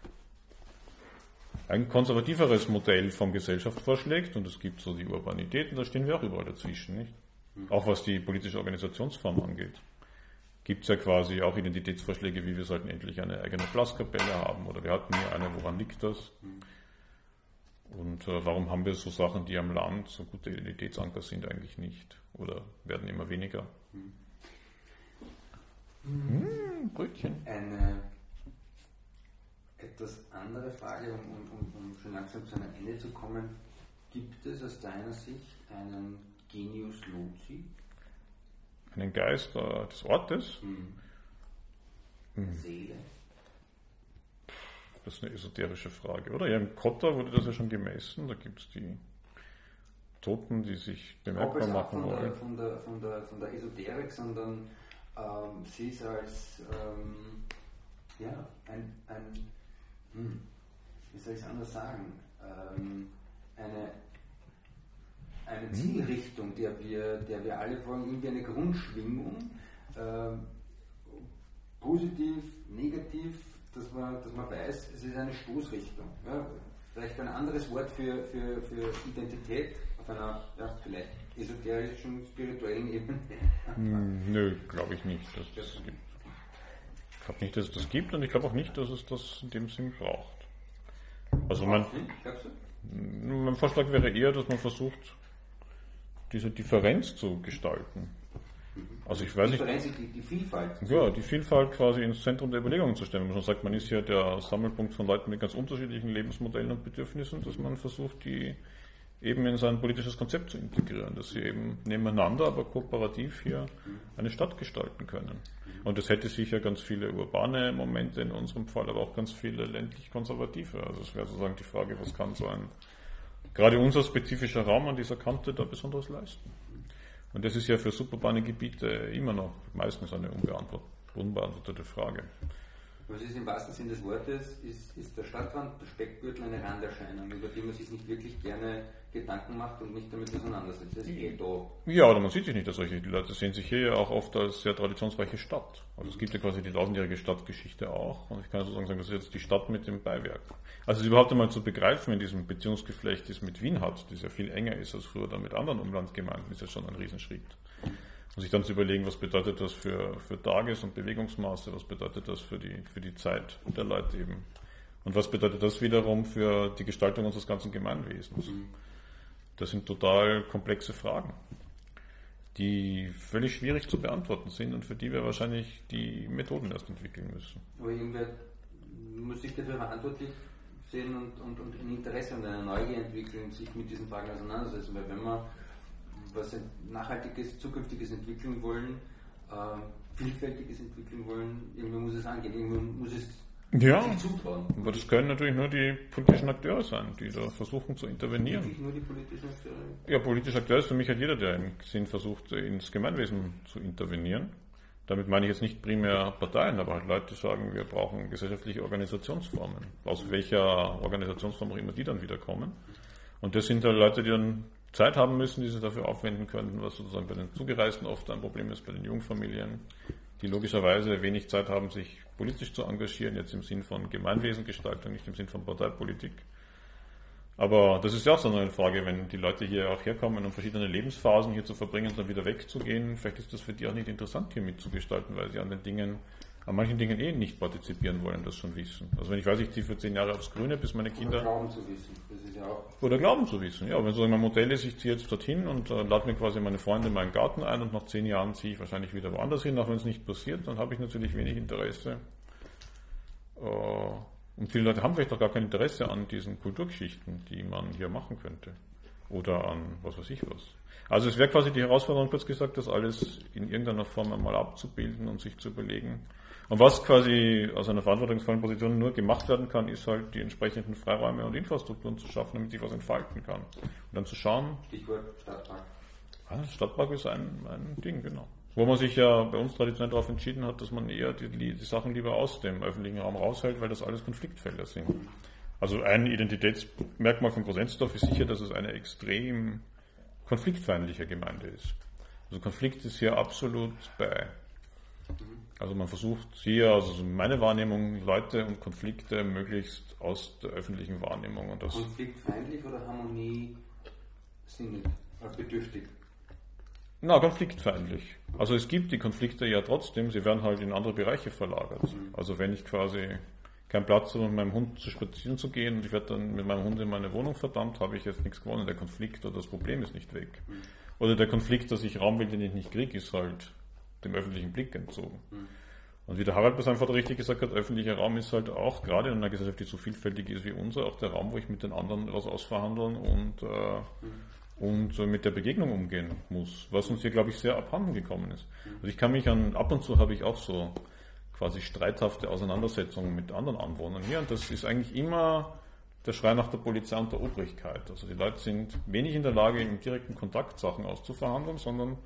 ein konservativeres Modell von Gesellschaft vorschlägt, und es gibt so die Urbanität, und da stehen wir auch überall dazwischen, nicht? Auch was die politische Organisationsform angeht. Gibt es ja quasi auch Identitätsvorschläge, wie wir sollten endlich eine eigene Blaskapelle haben, oder wir hatten hier eine, woran liegt das? Und äh, warum haben wir so Sachen, die am Land so gute Identitätsanker sind, eigentlich nicht? Oder werden immer weniger? Mmh, Brötchen. Eine etwas andere Frage, um, um, um schon langsam zu einem Ende zu kommen. Gibt es aus deiner Sicht einen Genius Loci? Einen Geist äh, des Ortes? Hm. Hm. Seele? Das ist eine esoterische Frage, oder? Ja, im Kotter wurde das ja schon gemessen. Da gibt es die Toten, die sich bemerkbar machen von wollen. Der, von, der, von, der, von der Esoterik, sondern ähm, sie ist als ähm, ja, ein, ein hm, wie soll ich es anders sagen, ähm, eine, eine Zielrichtung, der wir, der wir alle folgen, irgendwie eine Grundschwingung, äh, positiv, negativ, dass man, dass man weiß, es ist eine Stoßrichtung. Ja? Vielleicht ein anderes Wort für, für, für Identität auf einer ja, vielleicht esoterischen, spirituellen Ebene. Hm, nö, glaube ich nicht, dass das gibt. Ich glaube nicht, dass es das gibt und ich glaube auch nicht, dass es das in dem Sinn braucht. Also mein, mein Vorschlag wäre eher, dass man versucht, diese Differenz zu gestalten. Also ich weiß nicht, die, die Vielfalt. Ja, die Vielfalt quasi ins Zentrum der Überlegungen zu stellen. Wenn man sagt, man ist ja der Sammelpunkt von Leuten mit ganz unterschiedlichen Lebensmodellen und Bedürfnissen, dass man versucht, die eben in sein politisches Konzept zu integrieren, dass sie eben nebeneinander, aber kooperativ hier eine Stadt gestalten können. Und das hätte sicher ganz viele urbane Momente in unserem Fall, aber auch ganz viele ländlich-konservative. Also es wäre sozusagen die Frage, was kann so ein, gerade unser spezifischer Raum an dieser Kante da Besonderes leisten. Und das ist ja für suburbane Gebiete immer noch meistens eine unbeantwort- unbeantwortete Frage. Was ist im wahrsten Sinne des Wortes, ist, ist der Stadtrand, der Speckgürtel eine Randerscheinung, über die man sich nicht wirklich gerne Gedanken macht und nicht damit auseinandersetzt. Das ist eh da. Ja, oder man sieht sich nicht als solche. Die Leute sehen sich hier ja auch oft als sehr traditionsreiche Stadt. Also es gibt ja quasi die tausendjährige Stadtgeschichte auch. Und ich kann sozusagen sagen, das ist jetzt die Stadt mit dem Beiwerk. Also es überhaupt einmal zu begreifen in diesem Beziehungsgeflecht, das mit Wien hat, das ja viel enger ist als früher da mit anderen Umlandgemeinden, ist ja schon ein Riesenschritt. Und sich dann zu überlegen, was bedeutet das für, für Tages- und Bewegungsmaße, was bedeutet das für die, für die Zeit der Leute eben. Und was bedeutet das wiederum für die Gestaltung unseres ganzen Gemeinwesens. Das sind total komplexe Fragen, die völlig schwierig zu beantworten sind und für die wir wahrscheinlich die Methoden erst entwickeln müssen. Aber irgendwer muss sich dafür verantwortlich sehen und, und, und ein Interesse und eine Neugier entwickeln, sich mit diesen Fragen auseinandersetzen. Weil wenn wir was ein nachhaltiges, zukünftiges entwickeln wollen, äh, vielfältiges entwickeln wollen, irgendwo muss es angehen, irgendwo muss es ja, sich zutrauen. Aber das können natürlich nur die politischen Akteure sein, die da versuchen zu intervenieren. Wirklich nur die politischen Akteure? Ja, politischer Akteur ist für mich halt jeder, der im Sinn versucht, ins Gemeinwesen zu intervenieren. Damit meine ich jetzt nicht primär Parteien, aber halt Leute, die sagen, wir brauchen gesellschaftliche Organisationsformen. Aus welcher Organisationsform auch immer die dann wieder kommen. Und das sind halt Leute, die dann Zeit haben müssen, die sie dafür aufwenden könnten, was sozusagen bei den Zugereisten oft ein Problem ist, bei den Jungfamilien, die logischerweise wenig Zeit haben, sich politisch zu engagieren, jetzt im Sinn von Gemeinwesengestaltung, nicht im Sinn von Parteipolitik. Aber das ist ja auch so eine Frage, wenn die Leute hier auch herkommen, um verschiedene Lebensphasen hier zu verbringen und dann wieder wegzugehen, vielleicht ist das für die auch nicht interessant, hier mitzugestalten, weil sie an den Dingen, an manchen Dingen eh nicht partizipieren wollen, das schon wissen. Also wenn ich weiß, ich ziehe für zehn Jahre aufs Grüne, bis meine Kinder... Oder glauben zu wissen, das ist ja auch... Oder glauben zu wissen, ja. Wenn so mein Modell ist, ich ziehe jetzt dorthin und äh, lade mir quasi meine Freunde in meinen Garten ein und nach zehn Jahren ziehe ich wahrscheinlich wieder woanders hin, auch wenn es nicht passiert, dann habe ich natürlich wenig Interesse. Äh, und viele Leute haben vielleicht auch gar kein Interesse an diesen Kulturgeschichten, die man hier machen könnte. Oder an was weiß ich was. Also es wäre quasi die Herausforderung, kurz gesagt, das alles in irgendeiner Form einmal abzubilden und sich zu überlegen. Und was quasi aus einer verantwortungsvollen Position nur gemacht werden kann, ist halt die entsprechenden Freiräume und Infrastrukturen zu schaffen, damit sich was entfalten kann. Und dann zu schauen. Stichwort Stadtpark. Ah, Stadtpark ist ein, ein Ding, genau. Wo man sich ja bei uns traditionell darauf entschieden hat, dass man eher die, die Sachen lieber aus dem öffentlichen Raum raushält, weil das alles Konfliktfelder sind. Also ein Identitätsmerkmal von Groß-Enzersdorf ist sicher, dass es eine extrem konfliktfeindliche Gemeinde ist. Also Konflikt ist hier absolut bei. Also man versucht hier, also meine Wahrnehmung, Leute und Konflikte möglichst aus der öffentlichen Wahrnehmung. Und das konfliktfeindlich oder Harmonie sind bedürftig? Na, konfliktfeindlich. Also es gibt die Konflikte ja trotzdem, sie werden halt in andere Bereiche verlagert. Mhm. Also wenn ich quasi keinen Platz habe, mit meinem Hund zu spazieren zu gehen und ich werde dann mit meinem Hund in meine Wohnung verdammt, habe ich jetzt nichts gewonnen. Der Konflikt oder das Problem ist nicht weg. Mhm. Oder der Konflikt, dass ich Raum will, den ich nicht kriege, ist halt dem öffentlichen Blick entzogen. Mhm. Und wie der Harald bei seinem Vater richtig gesagt hat, öffentlicher Raum ist halt auch, gerade in einer Gesellschaft, die so vielfältig ist wie unsere, auch der Raum, wo ich mit den anderen was ausverhandeln und, äh, mhm. und äh, mit der Begegnung umgehen muss, was uns hier, glaube ich, sehr abhanden gekommen ist. Also ich kann mich an, ab und zu habe ich auch so quasi streithafte Auseinandersetzungen mit anderen Anwohnern hier und das ist eigentlich immer der Schrei nach der Polizei und der Obrigkeit. Also die Leute sind wenig in der Lage, im direkten Kontakt Sachen auszuverhandeln, sondern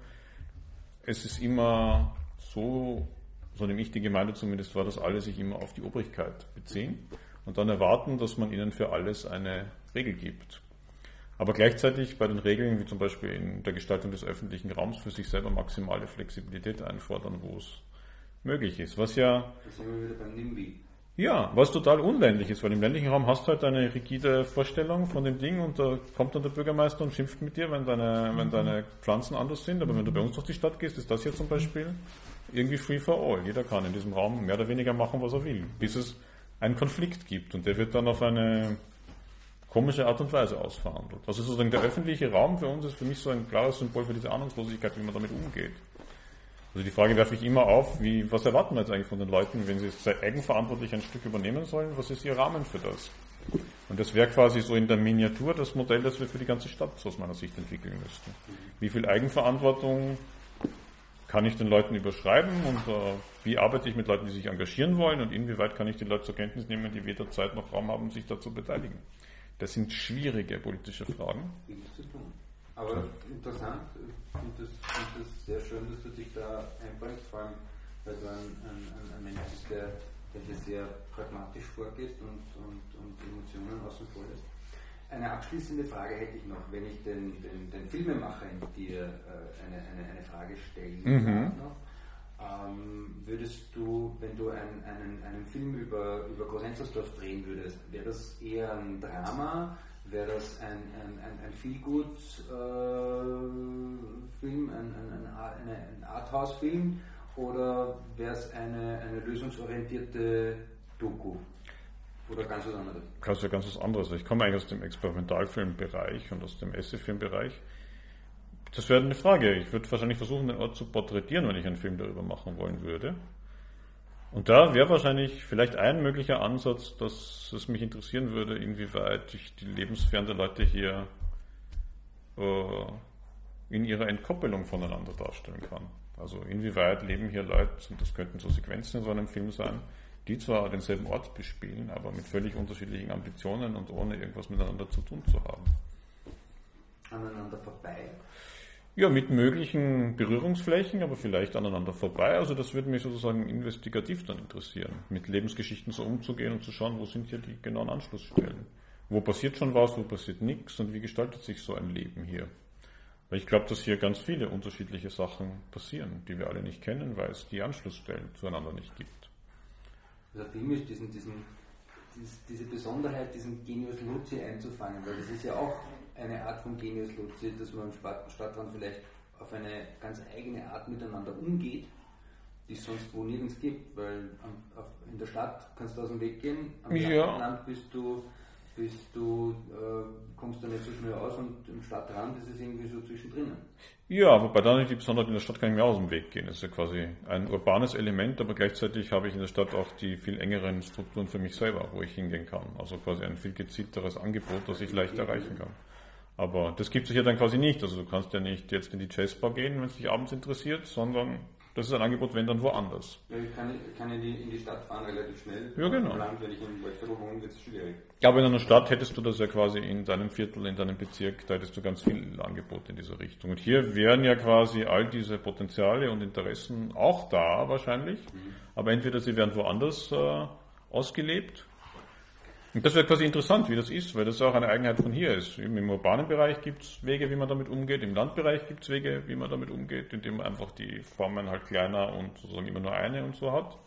es ist immer so, so nehme ich die Gemeinde zumindest wahr, dass alle sich immer auf die Obrigkeit beziehen und dann erwarten, dass man ihnen für alles eine Regel gibt. Aber gleichzeitig bei den Regeln, wie zum Beispiel in der Gestaltung des öffentlichen Raums, für sich selber maximale Flexibilität einfordern, wo es möglich ist. Was ja. Da sind wir wieder beim NIMBY. Ja, was total unländlich ist, weil im ländlichen Raum hast du halt eine rigide Vorstellung von dem Ding und da kommt dann der Bürgermeister und schimpft mit dir, wenn deine, wenn deine Pflanzen anders sind. Aber wenn du bei uns durch die Stadt gehst, ist das hier zum Beispiel irgendwie free for all. Jeder kann in diesem Raum mehr oder weniger machen, was er will, bis es einen Konflikt gibt und der wird dann auf eine komische Art und Weise ausverhandelt. Also sozusagen der öffentliche Raum für uns ist für mich so ein klares Symbol für diese Ahnungslosigkeit, wie man damit umgeht. Also die Frage werfe ich immer auf, wie, was erwarten wir jetzt eigentlich von den Leuten, wenn sie es eigenverantwortlich ein Stück übernehmen sollen, was ist ihr Rahmen für das? Und das wäre quasi so in der Miniatur das Modell, das wir für die ganze Stadt so aus meiner Sicht entwickeln müssten. Wie viel Eigenverantwortung kann ich den Leuten überschreiben und äh, wie arbeite ich mit Leuten, die sich engagieren wollen und inwieweit kann ich die Leute zur Kenntnis nehmen, die weder Zeit noch Raum haben, sich dazu beteiligen? Das sind schwierige politische Fragen. Aber ja. Interessant, ich finde das, find das sehr schön, dass du dich da einbringst, vor allem weil du ein, ein, ein Mensch bist, der, der sehr pragmatisch vorgeht und, und, und Emotionen außen vor lässt. Eine abschließende Frage hätte ich noch, wenn ich den, den, den Filmemacher in dir äh, eine, eine, eine Frage stellen mhm. darf noch. Ähm, würdest du, wenn du einen, einen, einen Film über, über Groß-Enzersdorf drehen würdest, wäre das eher ein Drama? Wäre das ein, ein, ein, ein Feel-Good-Film, äh, ein, ein, ein, ein Arthouse-Film oder wäre es eine, eine lösungsorientierte Doku? Oder ganz was anderes? Das ist ja ganz was anderes. Ich komme eigentlich aus dem Experimentalfilmbereich und aus dem Essay-Filmbereich. Das wäre eine Frage. Ich würde wahrscheinlich versuchen, den Ort zu porträtieren, wenn ich einen Film darüber machen wollen würde. Und da wäre wahrscheinlich vielleicht ein möglicher Ansatz, dass es mich interessieren würde, inwieweit ich die Lebenssphären der Leute hier äh, in ihrer Entkoppelung voneinander darstellen kann. Also inwieweit leben hier Leute, und das könnten so Sequenzen in so einem Film sein, die zwar denselben Ort bespielen, aber mit völlig unterschiedlichen Ambitionen und ohne irgendwas miteinander zu tun zu haben. Aneinander vorbei? Ja, mit möglichen Berührungsflächen, aber vielleicht aneinander vorbei. Also das würde mich sozusagen investigativ dann interessieren, mit Lebensgeschichten so umzugehen und zu schauen, wo sind hier die genauen Anschlussstellen. Wo passiert schon was, wo passiert nichts und wie gestaltet sich so ein Leben hier. Weil ich glaube, dass hier ganz viele unterschiedliche Sachen passieren, die wir alle nicht kennen, weil es die Anschlussstellen zueinander nicht gibt. Also filmisch diesen, diesen, diese Besonderheit, diesen Genius Loci einzufangen, weil das ist ja auch eine Art von Genius Loci, dass man im Stadtrand vielleicht auf eine ganz eigene Art miteinander umgeht, die es sonst wo nirgends gibt, weil in der Stadt kannst du aus dem Weg gehen, am ja. Land bist du, bist du äh, kommst du nicht so schnell aus und im Stadtrand ist es irgendwie so zwischendrin. Ja, wobei da nicht die Besonderheit, in der Stadt kann ich mehr aus dem Weg gehen. Das ist ja quasi ein urbanes Element, aber gleichzeitig habe ich in der Stadt auch die viel engeren Strukturen für mich selber, wo ich hingehen kann. Also quasi ein viel gezielteres Angebot, das ich leicht erreichen kann. Aber das gibt es hier dann quasi nicht. Also du kannst ja nicht jetzt in die Jazzbar gehen, wenn es dich abends interessiert, sondern das ist ein Angebot, wenn dann woanders. Ja, ich kann, kann in, die, in die Stadt fahren relativ schnell. Ja, genau. Im Land, wenn ich in Waldviertel wohne, wird es schwierig. Ja, aber in einer Stadt hättest du das ja quasi in deinem Viertel, in deinem Bezirk, da hättest du ganz viel Angebot in dieser Richtung. Und hier wären ja quasi all diese Potenziale und Interessen auch da wahrscheinlich, mhm. aber entweder sie werden woanders äh, ausgelebt. Und das wäre quasi interessant, wie das ist, weil das auch eine Eigenheit von hier ist. Im urbanen Bereich gibt es Wege, wie man damit umgeht, im Landbereich gibt es Wege, wie man damit umgeht, indem man einfach die Formen halt kleiner und sozusagen immer nur eine und so hat.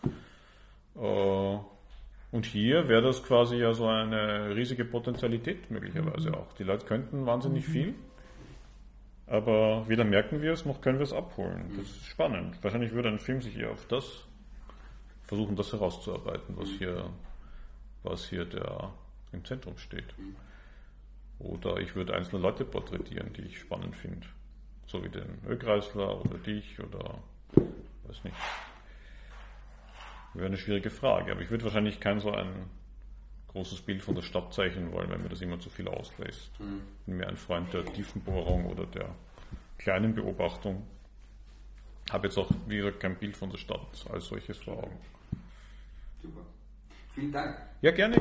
Und hier wäre das quasi ja so eine riesige Potentialität möglicherweise auch. Die Leute könnten wahnsinnig viel, aber weder merken wir es, noch können wir es abholen. Das ist spannend. Wahrscheinlich würde ein Film sich eher auf das versuchen, das herauszuarbeiten, was hier was hier der im Zentrum steht. Oder ich würde einzelne Leute porträtieren, die ich spannend finde. So wie den Ölkreisler oder dich oder weiß nicht. Wäre eine schwierige Frage, aber ich würde wahrscheinlich kein so ein großes Bild von der Stadt zeichnen wollen, weil mir das immer zu viel auslässt. Mhm. Ich bin mehr ein Freund der Tiefenbohrung oder der kleinen Beobachtung. Habe jetzt auch, wie gesagt, kein Bild von der Stadt als solches vor Augen. Super. Vielen Dank. Ja, gerne.